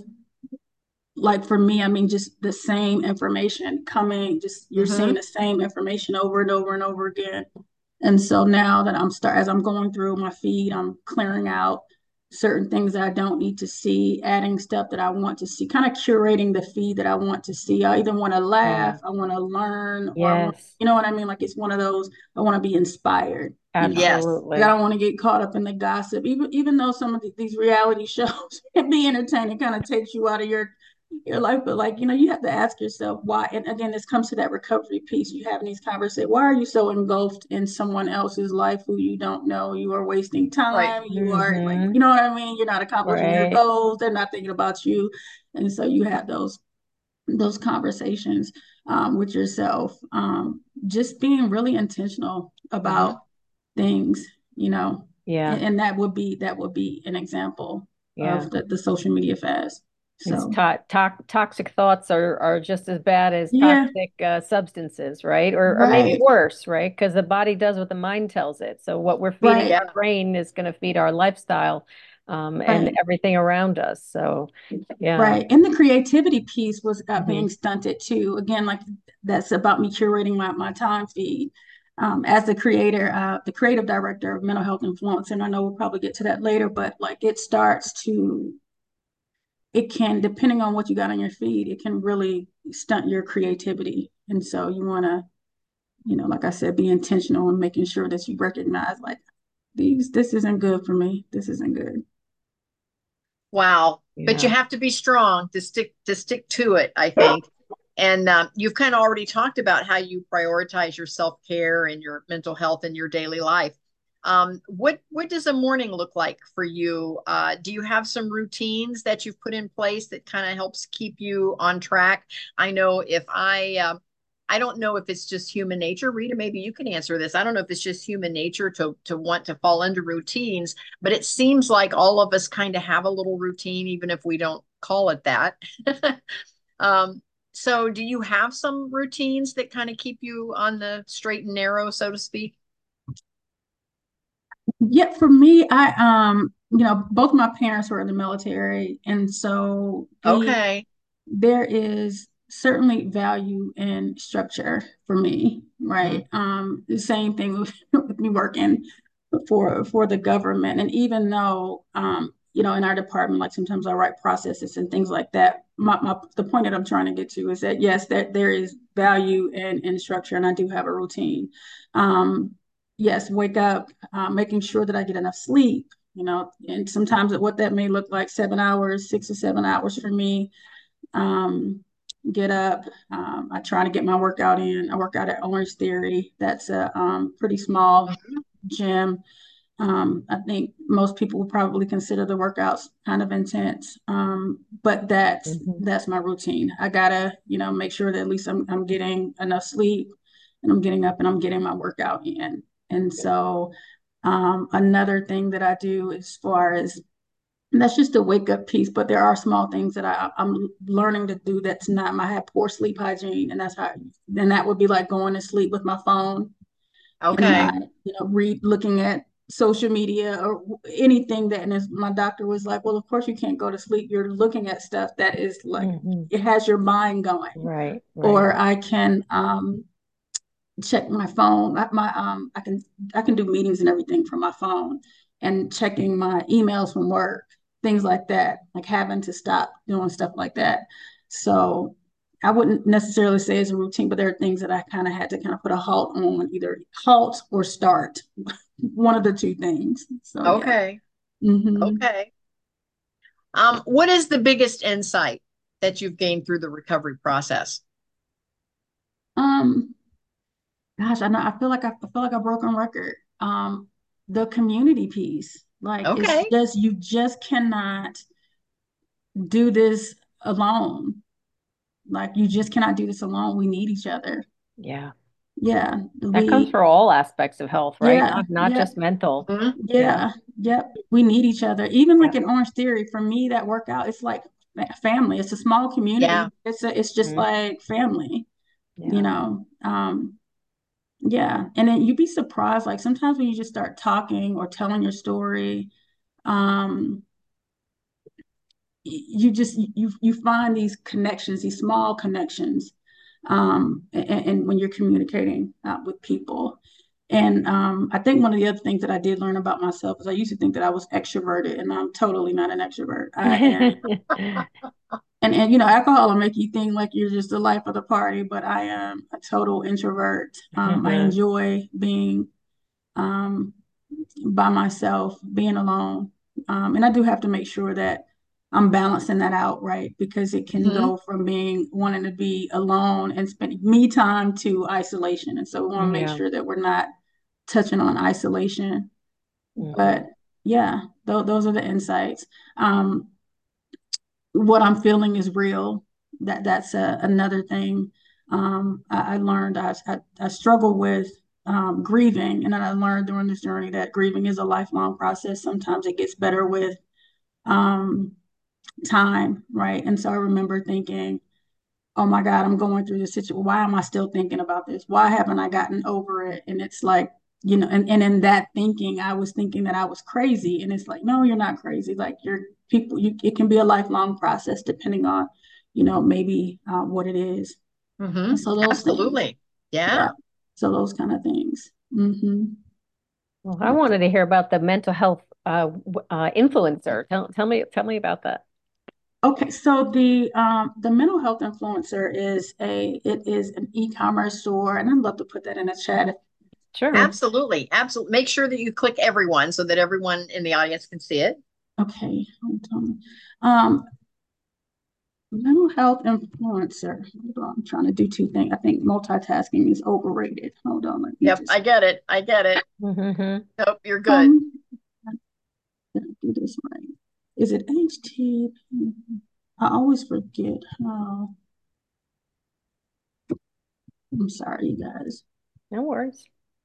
[SPEAKER 3] like for me, I mean, just the same information coming, just you're
[SPEAKER 1] Mm-hmm.
[SPEAKER 3] seeing the same information over and over and over again. And so now that I'm start as I'm going through my feed, I'm clearing out certain things that I don't need to see, adding stuff that I want to see, kind of curating the feed that I want to see. I either want to
[SPEAKER 2] Yeah.
[SPEAKER 3] laugh, I want to learn, or I want,
[SPEAKER 2] Yes.
[SPEAKER 3] you know what I mean? Like it's one of those, I want to be inspired, you know.
[SPEAKER 1] Yes.
[SPEAKER 3] Like I
[SPEAKER 2] Absolutely.
[SPEAKER 3] don't want to get caught up in the gossip, even even though some of the, these reality shows can be entertaining, kind of takes you out of your your life, but like, you know, you have to ask yourself why. And again, this comes to that recovery piece. You having these conversations. Why are you so engulfed in someone else's life who you don't know? You are wasting
[SPEAKER 1] Right.
[SPEAKER 3] time. You are like,
[SPEAKER 2] Hmm.
[SPEAKER 3] you know what I mean? You're not accomplishing your
[SPEAKER 2] Right.
[SPEAKER 3] goals. They're not thinking about you. And so you have those those conversations um, with yourself. Um, just being really intentional
[SPEAKER 1] Mm-hmm.
[SPEAKER 3] about things, you know,
[SPEAKER 2] Yeah.
[SPEAKER 3] and, and that would be that would be an example
[SPEAKER 2] Yeah.
[SPEAKER 3] of the, the social media fast.
[SPEAKER 2] It's
[SPEAKER 3] So
[SPEAKER 2] to to toxic thoughts are are just as bad as
[SPEAKER 3] yeah,
[SPEAKER 2] toxic uh, substances, right? Or or maybe
[SPEAKER 3] right.
[SPEAKER 2] worse, right? Because the body does what the mind tells it. So what we're feeding
[SPEAKER 3] Right,
[SPEAKER 1] Yeah.
[SPEAKER 2] our brain is going to feed our lifestyle, um, and
[SPEAKER 3] right,
[SPEAKER 2] everything around us. So, yeah.
[SPEAKER 3] right. And the creativity piece was uh,
[SPEAKER 2] Hmm.
[SPEAKER 3] being stunted too. Again, like that's about me curating my, my time feed. Um, as the creator, uh, the creative director of Mental Health Influence, and I know we'll probably get to that later, but like it starts to, it can, depending on what you got on your feed, it can really stunt your creativity. And so you want to, you know, like I said, be intentional in making sure that you recognize like these, this isn't good for me. This isn't good.
[SPEAKER 1] Wow. But you
[SPEAKER 2] Yeah.
[SPEAKER 1] have to be strong to stick to stick to it, I think. And um, you've kind of already talked about how you prioritize your self-care and your mental health in your daily life. Um, what what does a morning look like for you? Uh, do you have some routines that you've put in place that kind of helps keep you on track? I know if I uh, I don't know if it's just human nature. Rita, maybe you can answer this. I don't know if it's just human nature to to want to fall into routines, but it seems like all of us kind of have a little routine, even if we don't call it that. um, so, do you have some routines that kind of keep you on the straight and narrow, so to speak?
[SPEAKER 3] Yeah, for me, I um, you know, both my parents were in the military, and so the
[SPEAKER 1] Okay.
[SPEAKER 3] there is certainly value in structure for me,
[SPEAKER 1] Mm-hmm.
[SPEAKER 3] right? Um, the same thing with, with me working for for the government, and even though um, you know, in our department, like sometimes I write processes and things like that. My, my the point that I'm trying to get to is that yes, that there is value in in structure, and I do have a routine. Um, yes, wake up, uh, making sure that I get enough sleep. You know, and sometimes what that may look like seven hours, six or seven hours for me um, get up. Um, I try to get my workout in. I work out at Orange Theory. That's a um, pretty small
[SPEAKER 1] Mm-hmm.
[SPEAKER 3] gym. Um, I think most people would probably consider the workouts kind of intense, um, but that's
[SPEAKER 2] Hmm.
[SPEAKER 3] that's my routine. I gotta, you know, make sure that at least I'm I'm getting enough sleep, and I'm getting up and I'm getting my workout in. And so um, another thing that I do as far as And that's just a wake up piece, but there are small things that I, I'm learning to do that's not my, I have poor sleep hygiene, and that's how, then that would be like going to sleep with my phone and
[SPEAKER 1] Okay.
[SPEAKER 3] not, you know, read, looking at social media or anything that, and my doctor was like, well, of course you can't go to sleep. You're looking at stuff that is like,
[SPEAKER 2] Hmm.
[SPEAKER 3] it has your mind going.
[SPEAKER 2] Right, right.
[SPEAKER 3] Or I can um, check my phone. My um, I can I can do meetings and everything from my phone, and checking my emails from work, things like that, like having to stop doing stuff like that. So I wouldn't necessarily say it's a routine, but there are things that I kind of had to kind of put a halt on, either halt or start, one of the two things. So yeah.
[SPEAKER 1] Okay.
[SPEAKER 3] hmm
[SPEAKER 1] Okay. Um, what is the biggest insight that you've gained through the recovery process?
[SPEAKER 3] Um, Gosh, I know I feel like I, I feel like a broken record. Um, the community piece, like it's
[SPEAKER 1] Okay.
[SPEAKER 3] just you just cannot do this alone. Like you just cannot do this alone. We need each other.
[SPEAKER 2] Yeah.
[SPEAKER 3] Yeah,
[SPEAKER 2] That comes
[SPEAKER 3] we
[SPEAKER 2] for all aspects of health, right?
[SPEAKER 3] yeah,
[SPEAKER 2] Not not
[SPEAKER 3] yeah,
[SPEAKER 2] just mental.
[SPEAKER 1] Mhm.
[SPEAKER 2] Yeah.
[SPEAKER 3] yeah, yep. We need each other. Even
[SPEAKER 2] Yeah.
[SPEAKER 3] like in Orange Theory, for me, that workout, it's like fa- family. It's a small
[SPEAKER 1] Yeah.
[SPEAKER 3] community. It's a, it's just
[SPEAKER 2] Mhm.
[SPEAKER 3] like family, you
[SPEAKER 2] Yeah.
[SPEAKER 3] know. Um, Yeah. And then you'd be surprised, like sometimes when you just start talking or telling your story, um, y- you just you you find these connections, these small connections, um, and, and when you're communicating uh, with people. And um, I think one of the other things that I did learn about myself is I used to think that I was extroverted, and I'm totally not an extrovert. I am, and and you know, alcohol will make you think like you're just the life of the party, but I am a total introvert. Um, I
[SPEAKER 2] Mhm.
[SPEAKER 3] enjoy being um, by myself, being alone. Um, and I do have to make sure that I'm balancing that out, right? Because it can
[SPEAKER 1] Hmm.
[SPEAKER 3] go from being wanting to be alone and spending me time to isolation. And so we want to make
[SPEAKER 2] Yeah.
[SPEAKER 3] sure that we're not touching on isolation. But
[SPEAKER 2] Mhm.
[SPEAKER 3] yeah, th- those are the insights. Um, what I'm feeling is real. That that's a, another thing. Um, I, I learned I, I, I struggle with um, grieving, and then I learned during this journey that grieving is a lifelong process. Sometimes it gets better with um, time, right? And so I remember thinking, "Oh my God, I'm going through this situation. Why am I still thinking about this? Why haven't I gotten over it?" And it's like, you know, and, and in that thinking, I was thinking that I was crazy. And it's like, no, you're not crazy. Like you're people, you, it can be a lifelong process depending on, you know, maybe uh, what it is.
[SPEAKER 1] Hmm.
[SPEAKER 3] So those things.
[SPEAKER 1] Absolutely.
[SPEAKER 3] Yeah.
[SPEAKER 1] Yeah.
[SPEAKER 3] So those kind of things. hmm
[SPEAKER 2] Well, I
[SPEAKER 3] Yeah.
[SPEAKER 2] wanted to hear about the mental health uh, w- uh, influencer. Tell, tell me, tell me about that.
[SPEAKER 3] Okay, so the um the mental health influencer is a it is an e-commerce store, and I'd love to put that in the chat.
[SPEAKER 2] Sure.
[SPEAKER 3] If,
[SPEAKER 1] Absolutely. Absolutely. Make sure that you click everyone so that everyone in the audience can see it.
[SPEAKER 3] okay, hold on. Um, mental health influencer. Hold on, I'm trying to do two things. I think multitasking is overrated. Hold on, let me
[SPEAKER 1] Yep.
[SPEAKER 3] just
[SPEAKER 1] I get it. I get it.
[SPEAKER 2] Hmm.
[SPEAKER 1] Nope. You're good.
[SPEAKER 3] um did I do this right? Is it H T? I always forget how. I'm sorry, you guys.
[SPEAKER 2] No worries.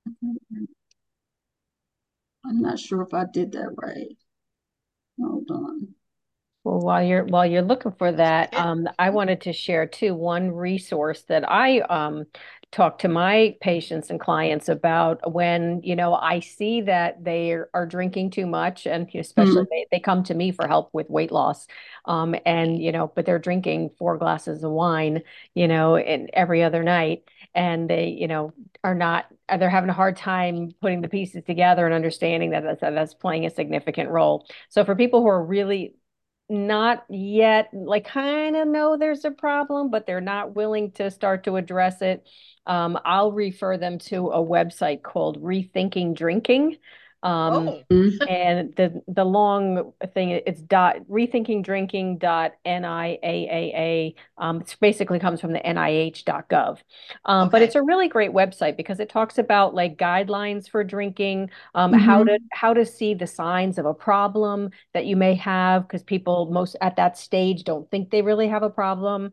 [SPEAKER 3] I'm not sure if I did that right. Hold on.
[SPEAKER 2] Well, while you're while you're looking for that,
[SPEAKER 1] It,
[SPEAKER 2] um, I wanted to share too one resource that I um, talk to my patients and clients about when, you know, I see that they are, are drinking too much, and especially
[SPEAKER 3] Hmm.
[SPEAKER 2] they, they come to me for help with weight loss, um, and you know, but they're drinking four glasses of wine, you know, and every other night, and they, you know, are not they're having a hard time putting the pieces together and understanding that that's, that's playing a significant role. So for people who are really not yet, like kind of know there's a problem, but they're not willing to start to address it. Um, I'll refer them to a website called Rethinking Drinking. Um,
[SPEAKER 1] oh,
[SPEAKER 3] Hmm.
[SPEAKER 2] and the the long thing it's dot rethinking drinking dot N I A A A. Um, it basically comes from the N I H dot gov. Um, but it's
[SPEAKER 1] okay.
[SPEAKER 2] a really great website because it talks about like guidelines for drinking, um, how to
[SPEAKER 3] hmm
[SPEAKER 2] how to see the signs of a problem that you may have because people most at that stage don't think they really have a problem.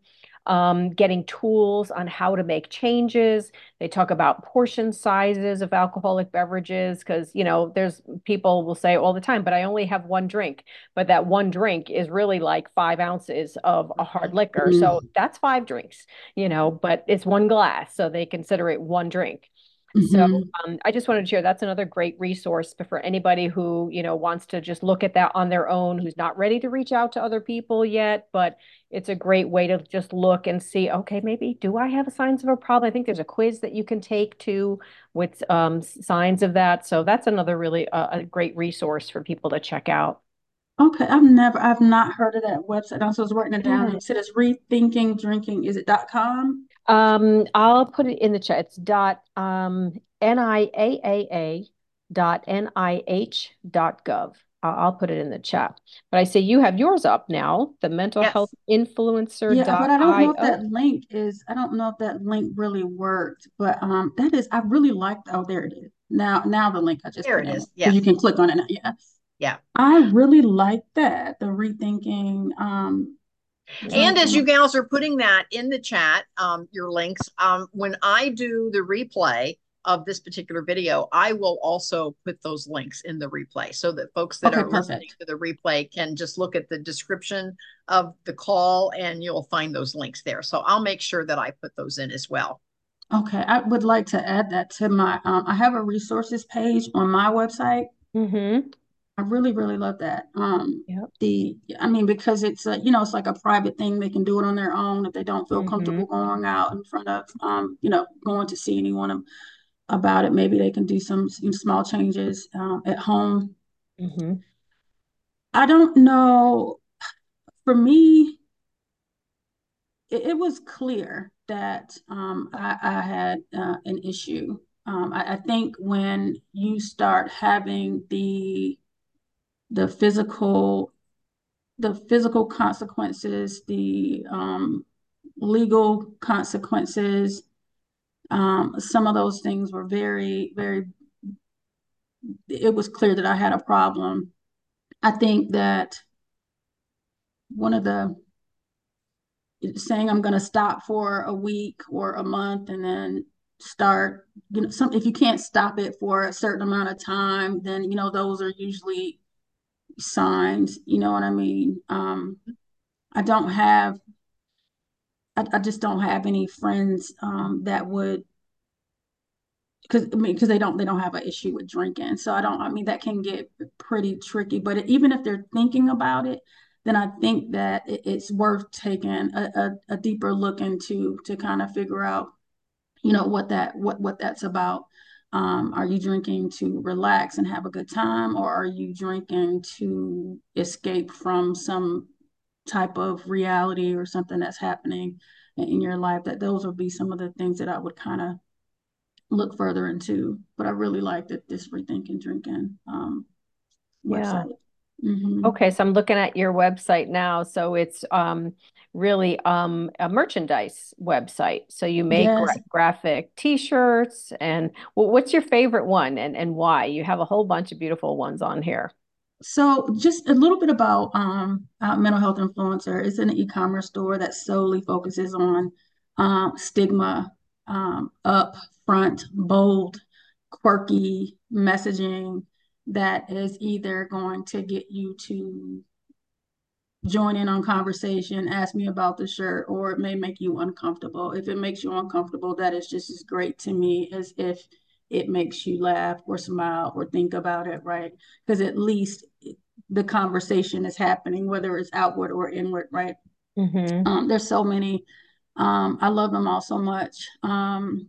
[SPEAKER 2] um, getting tools on how to make changes. They talk about portion sizes of alcoholic beverages because, you know, there's people will say all the time, but I only have one drink. But that one drink is really like five ounces of a hard liquor. So
[SPEAKER 3] Mm-hmm.
[SPEAKER 2] that's five drinks, you know, but it's one glass. So they consider it one drink. So
[SPEAKER 3] Mm-hmm.
[SPEAKER 2] um, I just wanted to share that's another great resource for anybody who, you know, wants to just look at that on their own, who's not ready to reach out to other people yet, but it's a great way to just look and see, okay, maybe do I have signs of a problem? I think there's a quiz that you can take too with um, signs of that. So that's another really uh, a great resource for people to check out.
[SPEAKER 3] Okay, I've never, I've not heard of that website. I was writing it down.
[SPEAKER 2] Mhm.
[SPEAKER 3] You said it's rethinking drinking. Is it dot com?
[SPEAKER 2] Um, I'll put it in the chat. It's dot um N I A A A dot N I H dot gov. I'll, I'll put it in the chat. But I say you have yours up now, the mental health
[SPEAKER 1] Yes,
[SPEAKER 2] influencer
[SPEAKER 3] Yeah, but
[SPEAKER 2] dot
[SPEAKER 3] I don't know if
[SPEAKER 2] io.
[SPEAKER 3] that link is, I don't know if that link really worked, but um that is, I really liked, oh, there it is. Now, now the link I just
[SPEAKER 1] there
[SPEAKER 3] put
[SPEAKER 1] it
[SPEAKER 3] in,
[SPEAKER 1] is.
[SPEAKER 3] because you
[SPEAKER 1] Yes.
[SPEAKER 3] can click on it now. Yeah.
[SPEAKER 1] Yeah.
[SPEAKER 3] I really like that, the rethinking um
[SPEAKER 1] And as you
[SPEAKER 3] drinking.
[SPEAKER 1] gals are putting that in the chat, um, your links, um, when I do the replay of this particular video, I will also put those links in the replay so that folks that
[SPEAKER 3] Okay,
[SPEAKER 1] are listening
[SPEAKER 3] perfect.
[SPEAKER 1] to the replay can just look at the description of the call and you'll find those links there. So I'll make sure that I put those in as well.
[SPEAKER 3] Okay, I would like to add that to my um I have a resources page on my website.
[SPEAKER 2] Mm-hmm.
[SPEAKER 3] I really, really love that. Um,
[SPEAKER 2] Yep.
[SPEAKER 3] the, I mean, because it's a, you know, it's like a private thing. They can do it on their own if they don't feel
[SPEAKER 2] Mm-hmm.
[SPEAKER 3] comfortable going out in front of, um, you know, going to see anyone about it. Maybe they can do some, some small changes um, at home.
[SPEAKER 2] Mm-hmm.
[SPEAKER 3] I don't know. For me, it, it was clear that um, I, I had uh, an issue. Um, I, I think when you start having the the physical the physical consequences, the um, legal consequences. Um, some of those things were very, very, it was clear that I had a problem. I think that one of the saying I'm going to stop for a week or a month and then start, you know, some, if you can't stop it for a certain amount of time, then, you know, those are usually signs, you know what I mean? Um, I don't have I, I just don't have any friends um, that would because I mean because they don't they don't have an issue with drinking. So I don't I mean that can get pretty tricky. But it, even if they're thinking about it, then I think that it, it's worth taking a, a, a deeper look into to kind of figure out you know what that what what that's about. Um, are you drinking to relax and have a good time, or are you drinking to escape from some type of reality or something that's happening in your life? That those would be some of the things that I would kind of look further into. But I really like that this rethinking drinking um,
[SPEAKER 2] Yeah.
[SPEAKER 3] website. Mm-hmm.
[SPEAKER 2] Okay, so I'm looking at your website now. So it's um, really um, a merchandise website. So you make gra
[SPEAKER 3] Yes.
[SPEAKER 2] graphic t-shirts and well, what's your favorite one and, and why? You have a whole bunch of beautiful ones on here.
[SPEAKER 3] So just a little bit about um, uh, Mental Health Influencer. It's an e-commerce store that solely focuses on um, stigma, um, upfront, bold, quirky messaging that is either going to get you to join in on conversation, ask me about the shirt, or it may make you uncomfortable. If it makes you uncomfortable, that is just as great to me as if it makes you laugh or smile or think about it, right? Because at least the conversation is happening, whether it's outward or inward, right?
[SPEAKER 2] Mm-hmm.
[SPEAKER 3] Um, there's so many. Um, I love them all so much. Um,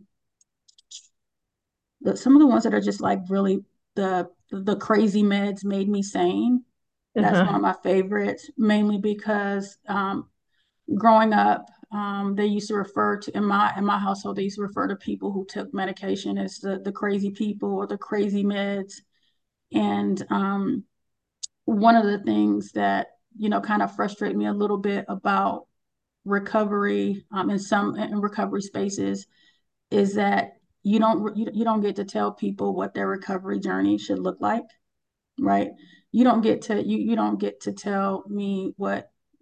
[SPEAKER 3] the, some of the ones that are just like really the the crazy meds made me sane. That's one
[SPEAKER 2] Uh-huh.
[SPEAKER 3] of my favorites, mainly because um, growing up, um, they used to refer to in my in my household, they used to refer to people who took medication as the the crazy people or the crazy meds. And um, one of the things that you know kind of frustrate me a little bit about recovery um, in some in recovery spaces is that you don't you, you don't get to tell people what their recovery journey should look like, right? You don't get to you you don't get to tell me what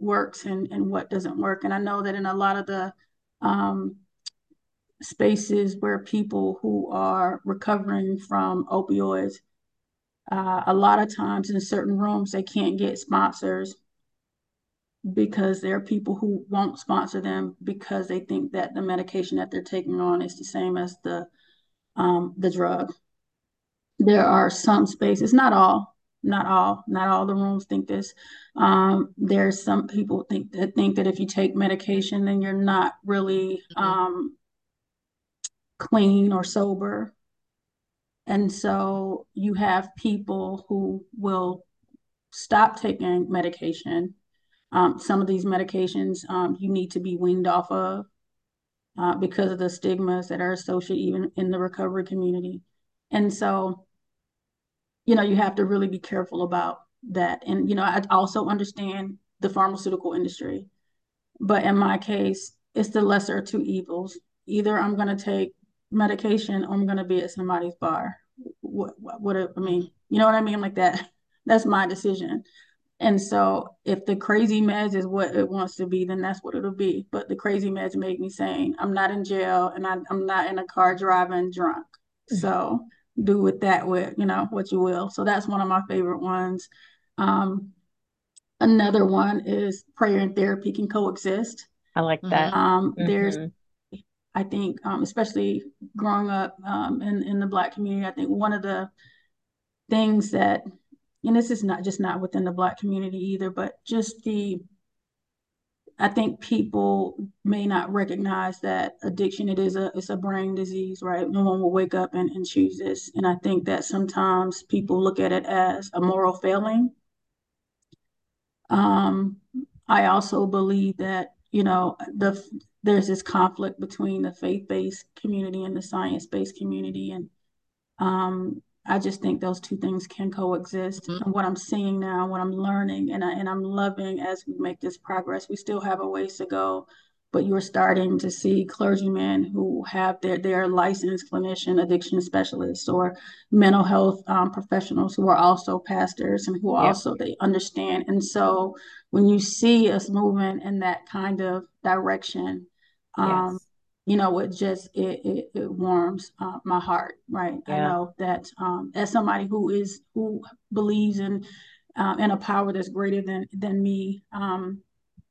[SPEAKER 3] works and, and what doesn't work. And I know that in a lot of the um, spaces where people who are recovering from opioids, uh, a lot of times in certain rooms, they can't get sponsors because there are people who won't sponsor them because they think that the medication that they're taking on is the same as the um, the drug. There are some spaces, not all, not all, not all the rooms think this. Um, there's some people think that think that if you take medication, then you're not really
[SPEAKER 1] Mhm.
[SPEAKER 3] um, clean or sober. And so you have people who will stop taking medication. Um, some of these medications um, you need to be weaned off of uh, because of the stigmas that are associated even in the recovery community. And so, you know, you have to really be careful about that. And, you know, I also understand the pharmaceutical industry, but in my case, it's the lesser of two evils. Either I'm going to take medication or I'm going to be at somebody's bar. What, what, what, I mean, you know what I mean? Like that, that's my decision. And so if the crazy meds is what it wants to be, then that's what it'll be. But the crazy meds make me sane. I'm not in jail and I, I'm not in a car driving drunk. So do with that with, you know, what you will. So that's one of my favorite ones. Um, another one is prayer and therapy can coexist.
[SPEAKER 2] I like that.
[SPEAKER 3] Um, there's,
[SPEAKER 2] Mm-hmm.
[SPEAKER 3] I think, um, especially growing up um, in, in the Black community, I think one of the things that, and this is not just not within the Black community either, but just the, I think people may not recognize that addiction, it is a, it's a brain disease, right? No one will wake up and, and choose this. And I think that sometimes people look at it as a moral failing. Um, I also believe that, you know, the, there's this conflict between the faith-based community and the science-based community. And um, I just think those two things can coexist.
[SPEAKER 1] Mhm.
[SPEAKER 3] And what I'm seeing now, what I'm learning, and I, and I'm loving as we make this progress. We still have a ways to go, but you're starting to see clergymen who have their their licensed clinician addiction specialists or mental health um, professionals who are also pastors and who
[SPEAKER 2] Yep.
[SPEAKER 3] also they understand. And so when you see us moving in that kind of direction, um,
[SPEAKER 2] Yes.
[SPEAKER 3] you know, it just it it, it warms uh, my heart, right? I
[SPEAKER 2] Yeah.
[SPEAKER 3] know that um, as somebody who is who believes in uh, in a power that's greater than than me, um,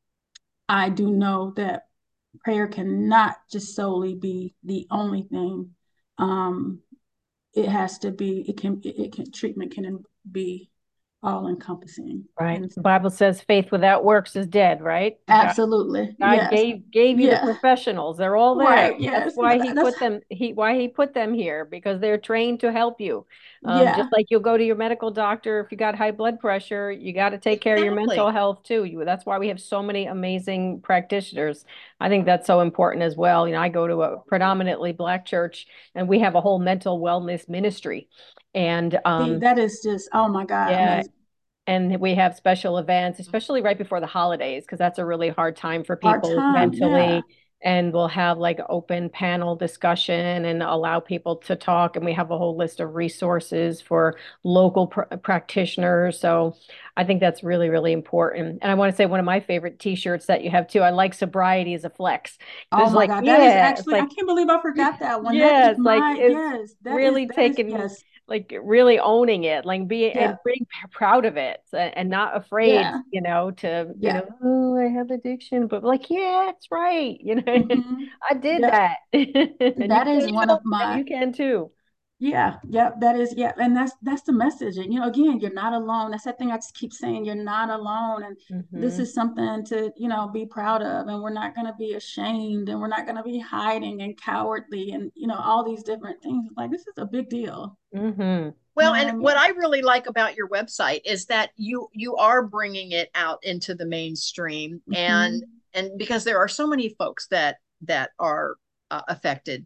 [SPEAKER 3] I do know that prayer cannot just solely be the only thing. Um, it has to be. It can. It, it can. Treatment can be all encompassing,
[SPEAKER 2] Right.
[SPEAKER 3] and
[SPEAKER 2] The Bible says faith without works is dead, right? God
[SPEAKER 3] absolutely,
[SPEAKER 2] God
[SPEAKER 3] yes,
[SPEAKER 2] gave gave you the
[SPEAKER 3] yeah,
[SPEAKER 2] professionals. They're all there.
[SPEAKER 3] right,
[SPEAKER 2] That's
[SPEAKER 3] yes.
[SPEAKER 2] why he
[SPEAKER 3] That's
[SPEAKER 2] put them he why he put them here because they're trained to help you. Um, just
[SPEAKER 3] yeah.
[SPEAKER 2] like you'll go to your medical doctor if you got high blood pressure, you got to take care of your mental
[SPEAKER 1] Exactly.
[SPEAKER 2] health too. You, that's why we have so many amazing practitioners. I think that's so important as well. You know, I go to a predominantly Black church and we have a whole mental wellness ministry. And
[SPEAKER 3] See,
[SPEAKER 2] um,
[SPEAKER 3] that is just oh my God,
[SPEAKER 2] yeah,
[SPEAKER 3] amazing.
[SPEAKER 2] and we have special events, especially right before the holidays, because that's a really hard time for
[SPEAKER 3] Part
[SPEAKER 2] people
[SPEAKER 3] time, yeah.
[SPEAKER 2] mentally. And we'll have like open panel discussion and allow people to talk. And we have a whole list of resources for local pr practitioners. So I think that's really, really important. And I want to say one of my favorite t-shirts that you have too. I like sobriety as a flex.
[SPEAKER 3] Oh
[SPEAKER 2] It's
[SPEAKER 3] my
[SPEAKER 2] like,
[SPEAKER 3] God, that is
[SPEAKER 2] yeah, it's
[SPEAKER 3] actually I
[SPEAKER 2] like,
[SPEAKER 3] can't believe I forgot that one. That is
[SPEAKER 2] yeah, it's like
[SPEAKER 3] my
[SPEAKER 2] it's
[SPEAKER 3] yes, that is
[SPEAKER 2] really
[SPEAKER 3] that is
[SPEAKER 2] taking
[SPEAKER 3] yes.
[SPEAKER 2] like really owning it, like being
[SPEAKER 3] Yeah,
[SPEAKER 2] and being p- proud of it uh, and not afraid,
[SPEAKER 3] yeah,
[SPEAKER 2] you know, to, you
[SPEAKER 3] yeah.
[SPEAKER 2] know, oh, I have addiction, but like, yeah, it's right. You know,
[SPEAKER 3] Hmm.
[SPEAKER 2] I did
[SPEAKER 3] Yep.
[SPEAKER 2] that. And you
[SPEAKER 3] That is
[SPEAKER 2] can
[SPEAKER 3] one
[SPEAKER 2] too,
[SPEAKER 3] of
[SPEAKER 2] and
[SPEAKER 3] my
[SPEAKER 2] you can too.
[SPEAKER 3] yeah, yeah, that is, yeah, and that's that's the message. And you know, again, you're not alone. That's that thing I just keep saying, you're not alone. And this
[SPEAKER 2] Hmm.
[SPEAKER 3] is something to, you know, be proud of. And we're not gonna be ashamed and we're not gonna be hiding and cowardly and you know, all these different things. Like this is a big deal.
[SPEAKER 2] Hmm.
[SPEAKER 3] You
[SPEAKER 1] Well,
[SPEAKER 3] know what
[SPEAKER 1] and
[SPEAKER 3] I
[SPEAKER 1] what
[SPEAKER 3] mean?
[SPEAKER 1] I really like about your website is that you you are bringing it out into the mainstream, and
[SPEAKER 3] Hmm.
[SPEAKER 1] and because there are so many folks that that are uh, affected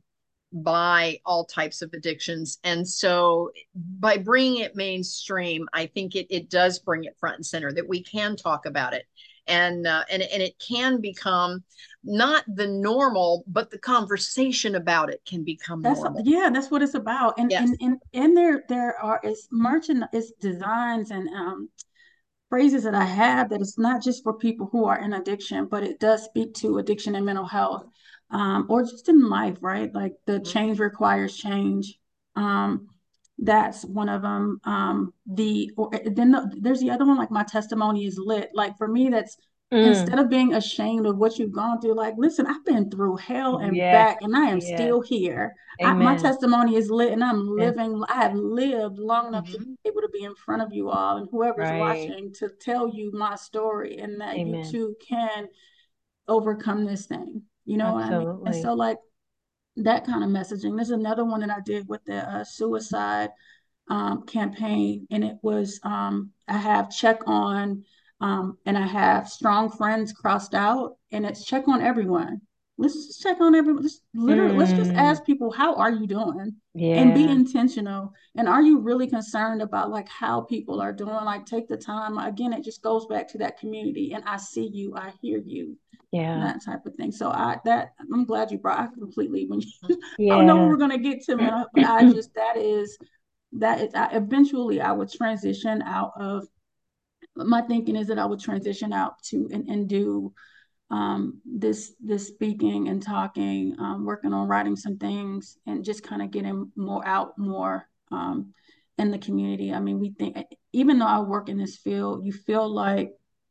[SPEAKER 1] by all types of addictions, and so by bringing it mainstream, I think it it does bring it front and center that we can talk about it, and uh, and and it can become not the normal, but the conversation about it can become
[SPEAKER 3] That's
[SPEAKER 1] normal.
[SPEAKER 3] yeah, that's what it's about. And
[SPEAKER 1] Yes.
[SPEAKER 3] and and and there there are it's merchant it's designs and um phrases that I have that it's not just for people who are in addiction, but it does speak to addiction and mental health, um, or just in life, right? Like the change requires change. Um, that's one of them. Um, the or then the, there's the other one, like my testimony is lit. Like for me, that's
[SPEAKER 2] Mm,
[SPEAKER 3] instead of being ashamed of what you've gone through, like, listen, I've been through hell and
[SPEAKER 2] yes,
[SPEAKER 3] back, and I am
[SPEAKER 2] yes.
[SPEAKER 3] still here. I, my
[SPEAKER 2] Amen.
[SPEAKER 3] testimony is lit, and I'm
[SPEAKER 2] Yeah,
[SPEAKER 3] living. I have lived long enough to
[SPEAKER 1] Mm-hmm.
[SPEAKER 3] be able to be in front of you all and whoever's
[SPEAKER 2] right.
[SPEAKER 3] watching to tell you my story, and that you
[SPEAKER 2] Amen.
[SPEAKER 3] too can overcome this thing. You know what I mean? And
[SPEAKER 2] Absolutely.
[SPEAKER 3] so, like that kind of messaging. There's another one that I did with the uh, suicide um, campaign, and it was um, I have check on, um, and I have strong friends crossed out, and it's check on everyone. Let's just check on everyone. Just literally, let's just
[SPEAKER 2] Mm,
[SPEAKER 3] ask people, how are you doing? And be
[SPEAKER 2] yeah.
[SPEAKER 3] intentional. And are you really concerned about like how people are doing? Like take the time. Again, it just goes back to that community. And I see you, I hear you,
[SPEAKER 2] Yeah.
[SPEAKER 3] that type of thing. So I that I'm glad you brought. I completely when you, I don't know we
[SPEAKER 2] Yeah.
[SPEAKER 3] were gonna get to mental, but I just that is that is I, eventually I would transition out of my thinking is that I would transition out to and, and do um, this this speaking and talking, um, working on writing some things, and just kind of getting more out more um, in the community. I mean, we think even though I work in this field, you feel like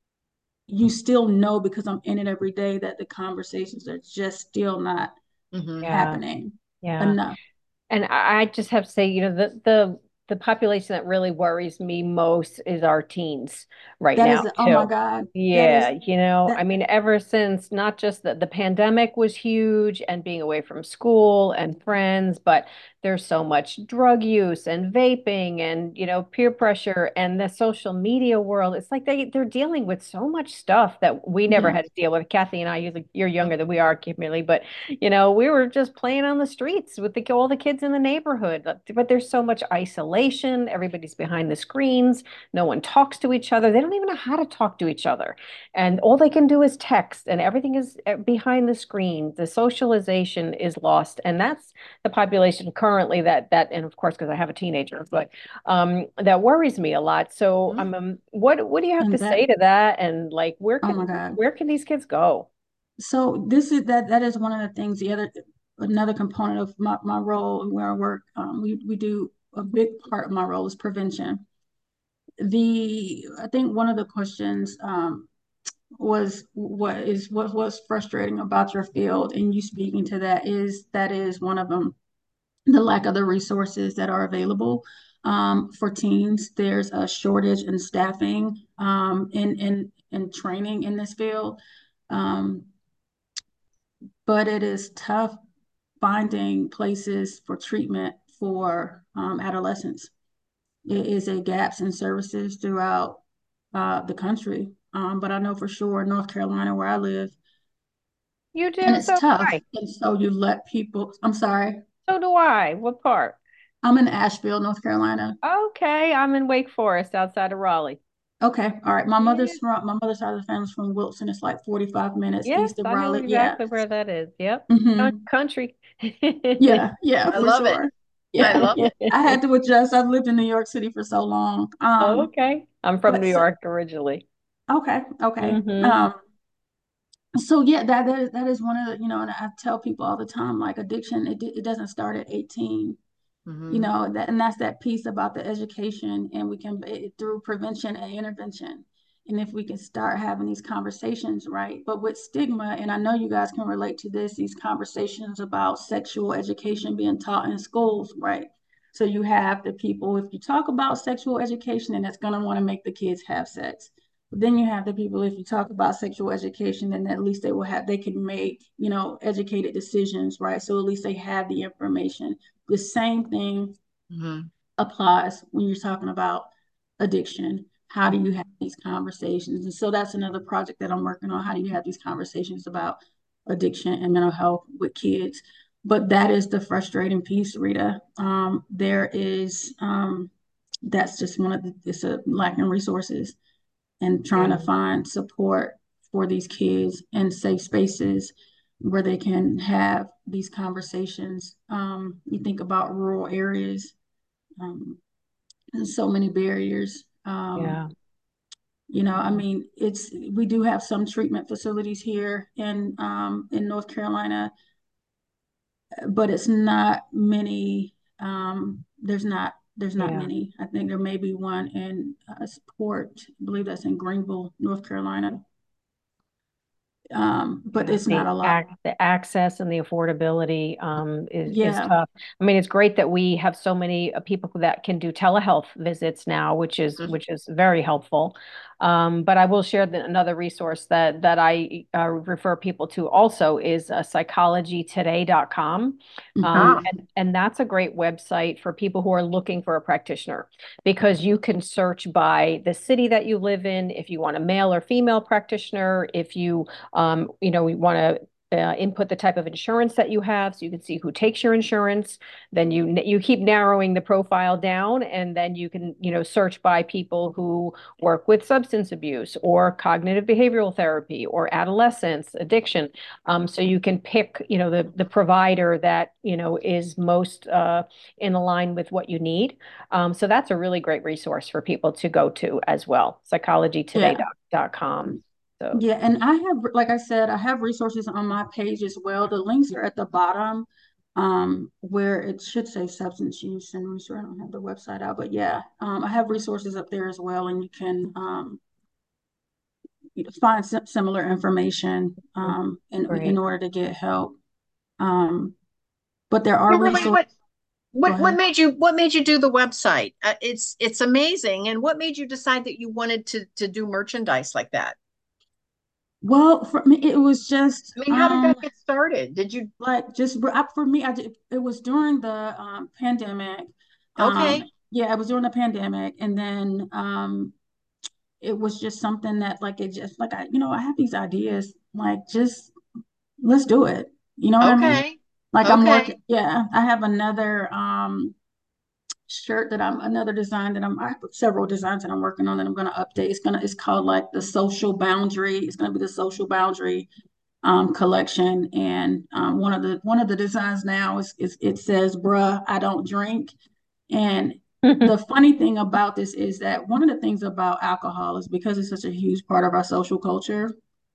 [SPEAKER 3] you still know because I'm in it every day that the conversations are just still not
[SPEAKER 1] Mm-hmm.
[SPEAKER 2] Yeah.
[SPEAKER 3] happening
[SPEAKER 2] Yeah.
[SPEAKER 3] enough.
[SPEAKER 2] And I I just have to say, you know, the the the population that really worries me most is our teens right
[SPEAKER 3] That
[SPEAKER 2] now,
[SPEAKER 3] is, oh my
[SPEAKER 2] too.
[SPEAKER 3] God, that
[SPEAKER 2] Yeah,
[SPEAKER 3] is
[SPEAKER 2] you know,
[SPEAKER 3] that.
[SPEAKER 2] I mean, ever since not just the, the pandemic was huge and being away from school and friends, but there's so much drug use and vaping and, you know, peer pressure and the social media world. It's like they they're dealing with so much stuff that we never
[SPEAKER 3] Yeah.
[SPEAKER 2] had to deal with. Kathy and I, you're, you're younger than we are, Kimberly, but you know, we were just playing on the streets with the, all the kids in the neighborhood. But but there's so much isolation. Everybody's behind the screens. No one talks to each other. They don't even know how to talk to each other. And all they can do is text, and everything is uh, behind the screen. The socialization is lost. And that's the population currently that, that, and of course, because I have a teenager, but um, that worries me a lot. So
[SPEAKER 1] Mm-hmm.
[SPEAKER 2] um, um, what, what do you have to
[SPEAKER 3] And that,
[SPEAKER 2] say to that? And like, where
[SPEAKER 3] oh my
[SPEAKER 2] can,
[SPEAKER 3] God.
[SPEAKER 2] where can these kids go?
[SPEAKER 3] So this is that that is one of the things, the other another component of my, my role and where I work. Um, we we do a big part of my role is prevention. The I think one of the questions um, was what is what was frustrating about your field, and you speaking to that is that is one of them, the lack of the resources that are available um, for teens. There's a shortage in staffing um, in in in training in this field. Um, but it is tough finding places for treatment for um, adolescents. It is a gaps in services throughout uh, the country. Um, but I know for sure North Carolina, where I live,
[SPEAKER 2] You
[SPEAKER 3] and
[SPEAKER 2] do?
[SPEAKER 3] it's
[SPEAKER 2] So do
[SPEAKER 3] tough.
[SPEAKER 2] I.
[SPEAKER 3] And so you let people, I'm sorry,
[SPEAKER 2] So do I. What part?
[SPEAKER 3] I'm in Asheville, North Carolina.
[SPEAKER 2] Okay, I'm in Wake Forest outside of Raleigh.
[SPEAKER 3] Okay, all right. My
[SPEAKER 2] Yeah.
[SPEAKER 3] mother's from my mother's side of the family's from Wilson. It's like forty-five minutes
[SPEAKER 2] Yes,
[SPEAKER 3] east of
[SPEAKER 2] I know
[SPEAKER 3] Raleigh. Yeah.
[SPEAKER 2] exactly where that is. Yep. Coun-
[SPEAKER 3] Hmm.
[SPEAKER 2] Country.
[SPEAKER 3] Yeah, yeah,
[SPEAKER 1] I
[SPEAKER 3] for
[SPEAKER 1] love it.
[SPEAKER 3] sure.
[SPEAKER 1] I
[SPEAKER 3] Yeah,
[SPEAKER 1] love
[SPEAKER 3] yeah. I had to adjust. I've lived in New York City for so long. Um,
[SPEAKER 2] Okay. I'm from
[SPEAKER 3] but
[SPEAKER 2] New
[SPEAKER 3] so,
[SPEAKER 2] York originally.
[SPEAKER 3] okay, okay.
[SPEAKER 2] Hmm.
[SPEAKER 3] Um, so yeah, that that is, that is one of the, you know, and I tell people all the time, like addiction, it it doesn't start at eighteen, you
[SPEAKER 1] Mm-hmm.
[SPEAKER 3] know, that and that's that piece about the education, and we can it, through prevention and intervention. And if we can start having these conversations, right? But with stigma, and I know you guys can relate to this, these conversations about sexual education being taught in schools, right? So you have the people, if you talk about sexual education, then it's going to want to make the kids have sex. But then you have the people, if you talk about sexual education, then at least they will have, they can make, you know, educated decisions, right? So at least they have the information. The same thing
[SPEAKER 1] Mm-hmm.
[SPEAKER 3] applies when you're talking about addiction. How do you have these conversations? And so that's another project that I'm working on. How do you have these conversations about addiction and mental health with kids? But that is the frustrating piece, Rita. Um, there is um, that's just one of the it's a lacking resources and trying
[SPEAKER 2] Yeah.
[SPEAKER 3] to find support for these kids and safe spaces where they can have these conversations. Um, you think about rural areas, um, and so many barriers. Um,
[SPEAKER 2] Yeah.
[SPEAKER 3] You know, I mean, it's we do have some treatment facilities here in um, in North Carolina, but it's not many. Um, there's not there's not
[SPEAKER 2] Yeah.
[SPEAKER 3] many. I think there may be one in uh, Port, I believe that's in Greenville, North Carolina. Um, but
[SPEAKER 2] Yeah,
[SPEAKER 3] it's not
[SPEAKER 2] the
[SPEAKER 3] a lot.
[SPEAKER 2] ac the access and the affordability um, is is
[SPEAKER 3] Yeah.
[SPEAKER 2] tough. I mean, it's great that we have so many uh, people that can do telehealth visits now, which is
[SPEAKER 1] Mhm.
[SPEAKER 2] which is very helpful. Um, but I will share the, another resource that that I uh, refer people to also is uh, psychology today dot com. Um,
[SPEAKER 1] Ah,
[SPEAKER 3] Hmm.
[SPEAKER 2] and, and that's a great website for people who are looking for a practitioner because you can search by the city that you live in, if you want a male or female practitioner, if you um, you know, we want to uh, input the type of insurance that you have so you can see who takes your insurance. Then you you keep narrowing the profile down, and then you can, you know, search by people who work with substance abuse or cognitive behavioral therapy or adolescence, addiction. Um, so you can pick, you know, the the provider that, you know, is most uh, in line with what you need. Um, so that's a really great resource for people to go to as well, psychology today
[SPEAKER 3] Yeah.
[SPEAKER 2] dot com. So
[SPEAKER 3] Yeah, and I have, like I said, I have resources on my page as well. The links are at the bottom, um, where it should say substance use and research. I don't have the website out, but yeah, um, I have resources up there as well, and you can um, you know, find sim similar information um, in in
[SPEAKER 2] great.
[SPEAKER 3] order to get help. Um, but there are
[SPEAKER 1] Kimberly,
[SPEAKER 3] resources.
[SPEAKER 1] what
[SPEAKER 3] Go
[SPEAKER 1] what what
[SPEAKER 3] ahead.
[SPEAKER 1] made you what made you do the website? Uh, it's it's amazing. And what made you decide that you wanted to to do merchandise like that?
[SPEAKER 3] Well, for me, it was just
[SPEAKER 1] I mean, how did
[SPEAKER 3] um,
[SPEAKER 1] that get started? Did you
[SPEAKER 3] like just I, for me, I did, it was during the um, pandemic. Um,
[SPEAKER 1] okay?
[SPEAKER 3] yeah, it was during the pandemic, and then um, it was just something that like it just like I, you know, I have these ideas, like just let's do it. You know what I mean?
[SPEAKER 1] Okay.
[SPEAKER 3] Like I'm working.
[SPEAKER 1] Okay.
[SPEAKER 3] Yeah, I have another um shirt that I'm another design that I'm I have several designs that I'm working on that I'm gonna update. It's gonna it's called like the social boundary. It's gonna be the social boundary um, collection. And um, one of the one of the designs now is, is it says, "Bruh, I don't drink." And the funny thing about this is that one of the things about alcohol is because it's such a huge part of our social culture.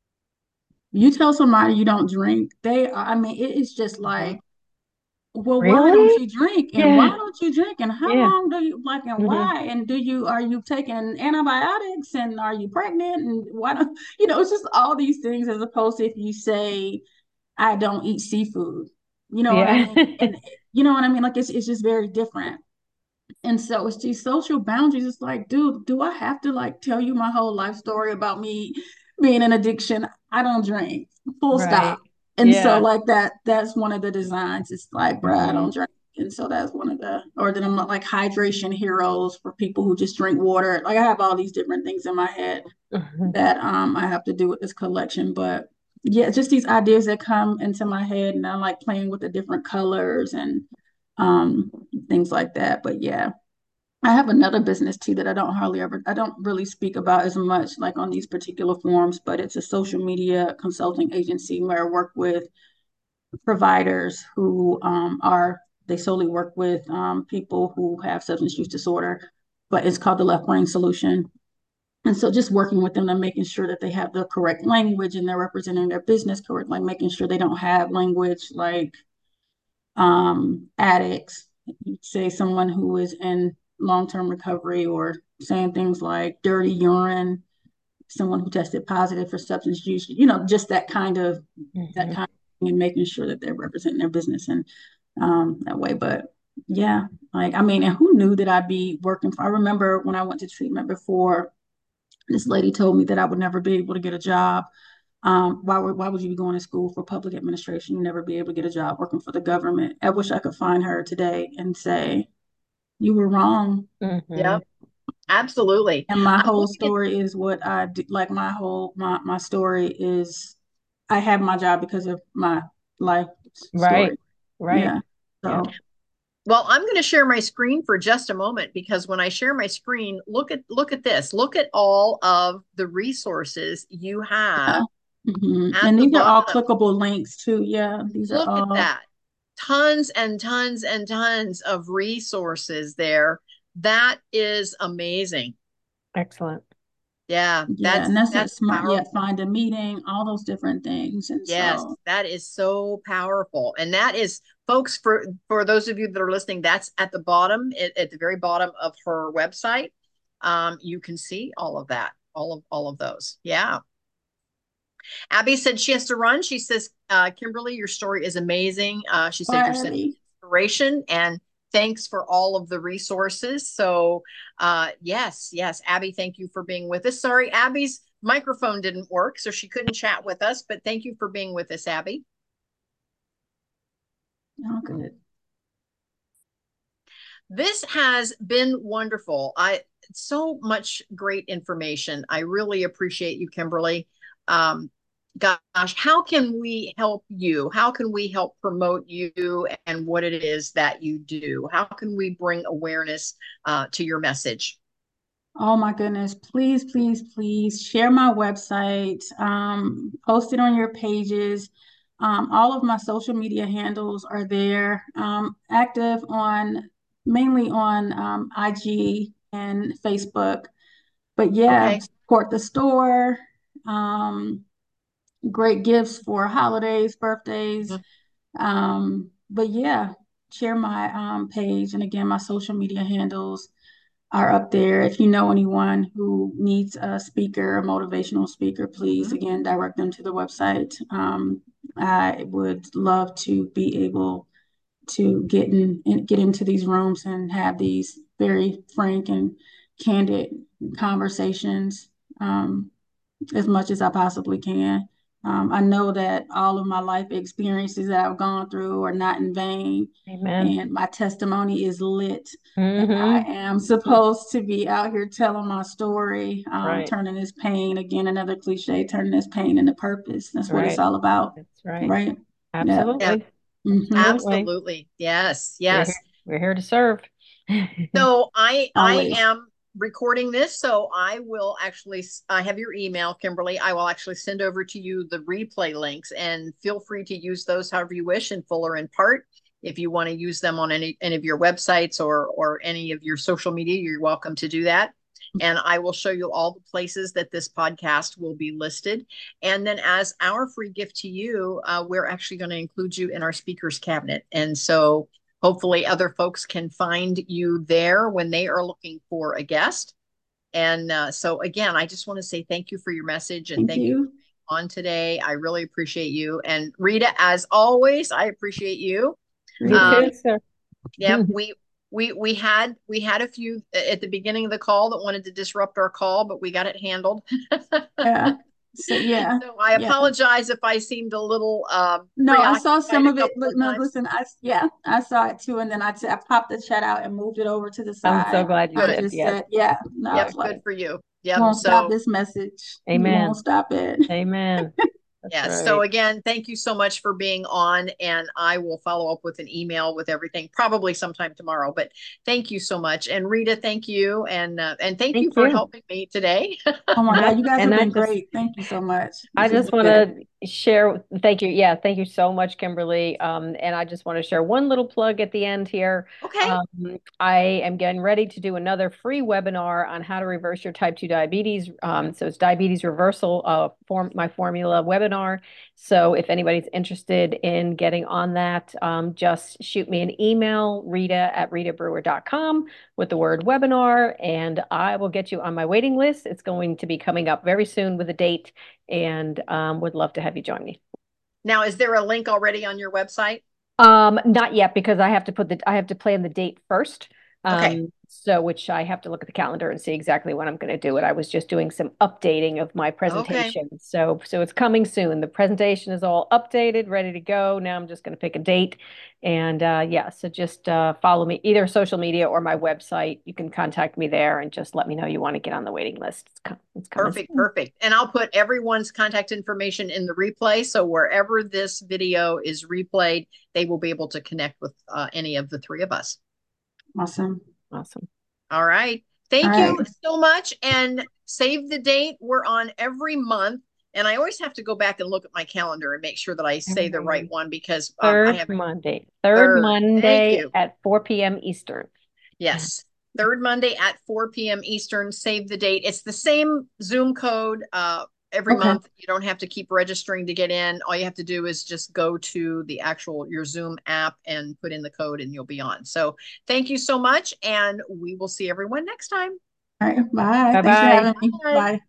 [SPEAKER 3] You tell somebody you don't drink, they I mean, it is just
[SPEAKER 1] Mhm.
[SPEAKER 3] like, well, why don't
[SPEAKER 2] Really?
[SPEAKER 3] you drink? And why
[SPEAKER 2] Yeah.
[SPEAKER 3] don't you drink? And how
[SPEAKER 2] Yeah.
[SPEAKER 3] long do you like? And
[SPEAKER 2] Hmm.
[SPEAKER 3] why? And do you are you taking antibiotics? And are you pregnant? And why don't you know? It's just all these things as opposed to if you say I don't eat seafood. You know what I
[SPEAKER 2] Yeah.
[SPEAKER 3] mean? And you know what I mean? Like it's it's just very different. And so it's these social boundaries. It's like, dude, do I have to like tell you my whole life story about me being an addiction? I don't drink. Full stop.
[SPEAKER 2] Right.
[SPEAKER 3] And so
[SPEAKER 2] Yeah.
[SPEAKER 3] like that, that's one of the designs. It's like, bro, I
[SPEAKER 2] Hmm.
[SPEAKER 3] don't drink. And so that's one of the, or then I'm like hydration heroes for people who just drink water. Like I have all these different things in my head that um I have to do with this collection. But yeah, just these ideas that come into my head and I like playing with the different colors and um things like that. But yeah, I have another business too that I don't hardly ever I don't really speak about as much like on these particular forums, but it's a social media consulting agency where I work with providers who um are they solely work with um people who have substance use disorder, but it's called the Left Brain Solution. And so just working with them and making sure that they have the correct language and they're representing their business correctly, like making sure they don't have language like um, addicts, say someone who is in long-term recovery or saying things like dirty urine, someone who tested positive for substance use, you know, just that kind of that
[SPEAKER 2] Hmm.
[SPEAKER 3] kind of thing and making sure that they're representing their business in um, that way. But yeah, like I mean, and who knew that I'd be working for? I remember when I went to treatment before, this lady told me that I would never be able to get a job. Um, why would why would you be going to school for public administration? You never be able to get a job working for the government. I wish I could find her today and say, you were wrong.
[SPEAKER 2] Hmm.
[SPEAKER 1] Yep. Absolutely.
[SPEAKER 3] And my
[SPEAKER 1] I'm
[SPEAKER 3] whole
[SPEAKER 1] looking at
[SPEAKER 3] story is what I do. Like my whole my my story is I have my job because of my life
[SPEAKER 2] Right.
[SPEAKER 3] story.
[SPEAKER 2] Right.
[SPEAKER 3] Yeah.
[SPEAKER 2] Yeah.
[SPEAKER 3] So
[SPEAKER 1] Well, I'm going to share my screen for just a moment because when I share my screen, look at look at this. Look at all of the resources you
[SPEAKER 3] yeah.
[SPEAKER 1] have
[SPEAKER 3] Mhm.
[SPEAKER 1] at
[SPEAKER 3] And
[SPEAKER 1] the
[SPEAKER 3] these are all
[SPEAKER 1] bottom.
[SPEAKER 3] clickable links too. Yeah, these are
[SPEAKER 1] Look at
[SPEAKER 3] all
[SPEAKER 1] that. Tons and tons and tons of resources there. That is amazing.
[SPEAKER 2] Excellent.
[SPEAKER 1] Yeah,
[SPEAKER 3] Yeah,
[SPEAKER 1] that's
[SPEAKER 3] and that's a
[SPEAKER 1] that's
[SPEAKER 3] smart, yeah,
[SPEAKER 1] powerful.
[SPEAKER 3] find a meeting, all those different things. And
[SPEAKER 1] Yes,
[SPEAKER 3] so,
[SPEAKER 1] that is so powerful. And that is, folks, for for those of you that are listening, that's at the bottom, at, at the very bottom of her website. Um, you can see all of that, all of all of those. Yeah. Abby said she has to run. She says, uh, Kimberly, your story is amazing. Uh, she said
[SPEAKER 3] bye,
[SPEAKER 1] you're such
[SPEAKER 3] Abby.
[SPEAKER 1] inspiration and thanks for all of the resources. So, uh, yes, yes, Abby, thank you for being with us. Sorry, Abby's microphone didn't work, so she couldn't chat with us, but thank you for being with us, Abby.
[SPEAKER 3] Oh, good.
[SPEAKER 1] This has been wonderful. I so much great information. I really appreciate you, Kimberly. Um, gosh, how can we help you? How can we help promote you and what it is that you do? How can we bring awareness uh, to your message?
[SPEAKER 3] Oh my goodness. Please, please, please share my website, um, post it on your pages. Um, all of my social media handles are there. Um, active on mainly on um, I G and Facebook. But yeah,
[SPEAKER 1] Okay.
[SPEAKER 3] support the store. Um, great gifts for holidays, birthdays.
[SPEAKER 1] Mhm.
[SPEAKER 3] Um, but yeah, share my um, page and again, my social media handles are up there. If you know anyone who needs a speaker, a motivational speaker, please
[SPEAKER 1] Mhm.
[SPEAKER 3] again direct them to the website. Um, I would love to be able to get in, in get into these rooms and have these very frank and candid conversations. Um, as much as I possibly can. Um, I know that all of my life experiences that I've gone through are not in vain,
[SPEAKER 2] Amen.
[SPEAKER 3] and my testimony is lit. And I
[SPEAKER 2] Mm-hmm.
[SPEAKER 3] am supposed to be out here telling my story, um,
[SPEAKER 2] Right.
[SPEAKER 3] turning this pain, again, another cliche, turning this pain into purpose. That's what it's
[SPEAKER 2] Right.
[SPEAKER 3] all about,
[SPEAKER 2] That's right.
[SPEAKER 3] right? Yeah.
[SPEAKER 1] Yeah,
[SPEAKER 2] Absolutely.
[SPEAKER 3] Mm-hmm.
[SPEAKER 2] Absolutely.
[SPEAKER 1] absolutely. Yes,
[SPEAKER 2] We're
[SPEAKER 1] yes.
[SPEAKER 2] here. We're here to serve.
[SPEAKER 1] So I I
[SPEAKER 3] Always.
[SPEAKER 1] am recording this, so I will actually I have your email, Kimberly. I will actually send over to you the replay links, and feel free to use those however you wish, in full or in part. If you want to use them on any any of your websites or or any of your social media, you're welcome to do that. And I will show you all the places that this podcast will be listed. And then, as our free gift to you, uh, we're actually going to include you in our speakers cabinet. And so hopefully other folks can find you there when they are looking for a guest. And uh, so again, I just want to say thank you for your message and
[SPEAKER 3] Thank
[SPEAKER 1] thank you for
[SPEAKER 3] you.
[SPEAKER 1] being on today. I really appreciate you. And Rita, as always, I appreciate you.
[SPEAKER 2] You
[SPEAKER 3] Appreciate
[SPEAKER 1] Um,
[SPEAKER 2] too,
[SPEAKER 3] it.
[SPEAKER 2] sir.
[SPEAKER 1] yep, we we we had we had a few at the beginning of the call that wanted to disrupt our call, but we got it handled.
[SPEAKER 3] Yeah. So yeah.
[SPEAKER 1] So I
[SPEAKER 3] Yeah.
[SPEAKER 1] apologize if I seemed a little um,
[SPEAKER 3] No, I saw
[SPEAKER 1] preoccupied
[SPEAKER 3] some
[SPEAKER 1] a
[SPEAKER 3] of it.
[SPEAKER 1] couple
[SPEAKER 3] Look,
[SPEAKER 1] of
[SPEAKER 3] no,
[SPEAKER 1] times.
[SPEAKER 3] listen, I yeah, I saw it too, and then I, t- I popped the chat out and moved it over to the
[SPEAKER 2] I'm so
[SPEAKER 3] side.
[SPEAKER 2] glad you
[SPEAKER 3] I
[SPEAKER 1] Good.
[SPEAKER 2] did.
[SPEAKER 3] just
[SPEAKER 2] Yes.
[SPEAKER 3] said, yeah, no, I
[SPEAKER 1] Yep,
[SPEAKER 3] was
[SPEAKER 1] good
[SPEAKER 3] like,
[SPEAKER 1] for you.
[SPEAKER 3] you
[SPEAKER 1] Yep.
[SPEAKER 3] won't stop
[SPEAKER 1] So
[SPEAKER 3] this message. You won't
[SPEAKER 2] Amen.
[SPEAKER 3] stop it.
[SPEAKER 2] Amen. That's
[SPEAKER 1] yes. So
[SPEAKER 2] right.
[SPEAKER 1] again, thank you so much for being on, and I will follow up with an email with everything probably sometime tomorrow. But thank you so much, and Rita, thank you, and uh, and thank you
[SPEAKER 2] Thank
[SPEAKER 1] for
[SPEAKER 2] you.
[SPEAKER 1] helping me today.
[SPEAKER 3] Oh my
[SPEAKER 2] And I
[SPEAKER 3] God, you guys
[SPEAKER 2] and
[SPEAKER 3] have
[SPEAKER 2] I
[SPEAKER 3] been
[SPEAKER 2] just
[SPEAKER 3] great. Thank you so much.
[SPEAKER 2] I
[SPEAKER 3] This has
[SPEAKER 2] just
[SPEAKER 3] been
[SPEAKER 2] want
[SPEAKER 3] good.
[SPEAKER 2] to share, thank you. Yeah, thank you so much, Kimberly. Um, and I just want to share one little plug at the end here.
[SPEAKER 1] Okay.
[SPEAKER 2] Um, I am getting ready to do another free webinar on how to reverse your type two diabetes. Um, so it's diabetes reversal, uh, form my formula webinar. So if anybody's interested in getting on that, um, just shoot me an email, Rita at rita brewer dot com with the word webinar, and I will get you on my waiting list. It's going to be coming up very soon with a date, and um, would love to have you join me.
[SPEAKER 1] Now, is there a link already on your website?
[SPEAKER 2] Um, not yet because I have to put the I have to plan the date first.
[SPEAKER 1] Okay.
[SPEAKER 2] Um, so which I have to look at the calendar and see exactly when I'm going to do it. I was just doing some updating of my
[SPEAKER 1] Okay.
[SPEAKER 2] presentation. So so it's coming soon. The presentation is all updated, ready to go. Now I'm just going to pick a date. And uh, yeah, so just uh, follow me either social media or my website. You can contact me there and just let me know you want to get on the waiting list. It's, com it's coming
[SPEAKER 1] Perfect,
[SPEAKER 2] soon.
[SPEAKER 1] perfect. And I'll put everyone's contact information in the replay. So wherever this video is replayed, they will be able to connect with uh, any of the three of us.
[SPEAKER 3] Awesome.
[SPEAKER 2] Awesome.
[SPEAKER 1] All right.
[SPEAKER 3] All
[SPEAKER 1] Thank
[SPEAKER 3] right.
[SPEAKER 1] you so much. And save the date. We're on every month. And I always have to go back and look at my calendar and make sure that I say the right
[SPEAKER 2] Every
[SPEAKER 1] one because um, I
[SPEAKER 2] third
[SPEAKER 1] have
[SPEAKER 2] Monday. Third
[SPEAKER 1] third. Thank
[SPEAKER 2] Monday
[SPEAKER 1] you.
[SPEAKER 2] at four p m Eastern.
[SPEAKER 1] Yes. third Monday at four p m Eastern. Save the date. It's the same Zoom code uh, every
[SPEAKER 3] Okay.
[SPEAKER 1] month. You don't have to keep registering to get in. All you have to do is just go to the actual your Zoom app and put in the code and you'll be on. So thank you so much, and we will see everyone next time.
[SPEAKER 3] All right. Bye. Thanks for
[SPEAKER 2] Bye-bye.
[SPEAKER 3] having me.
[SPEAKER 1] Bye.
[SPEAKER 3] Bye.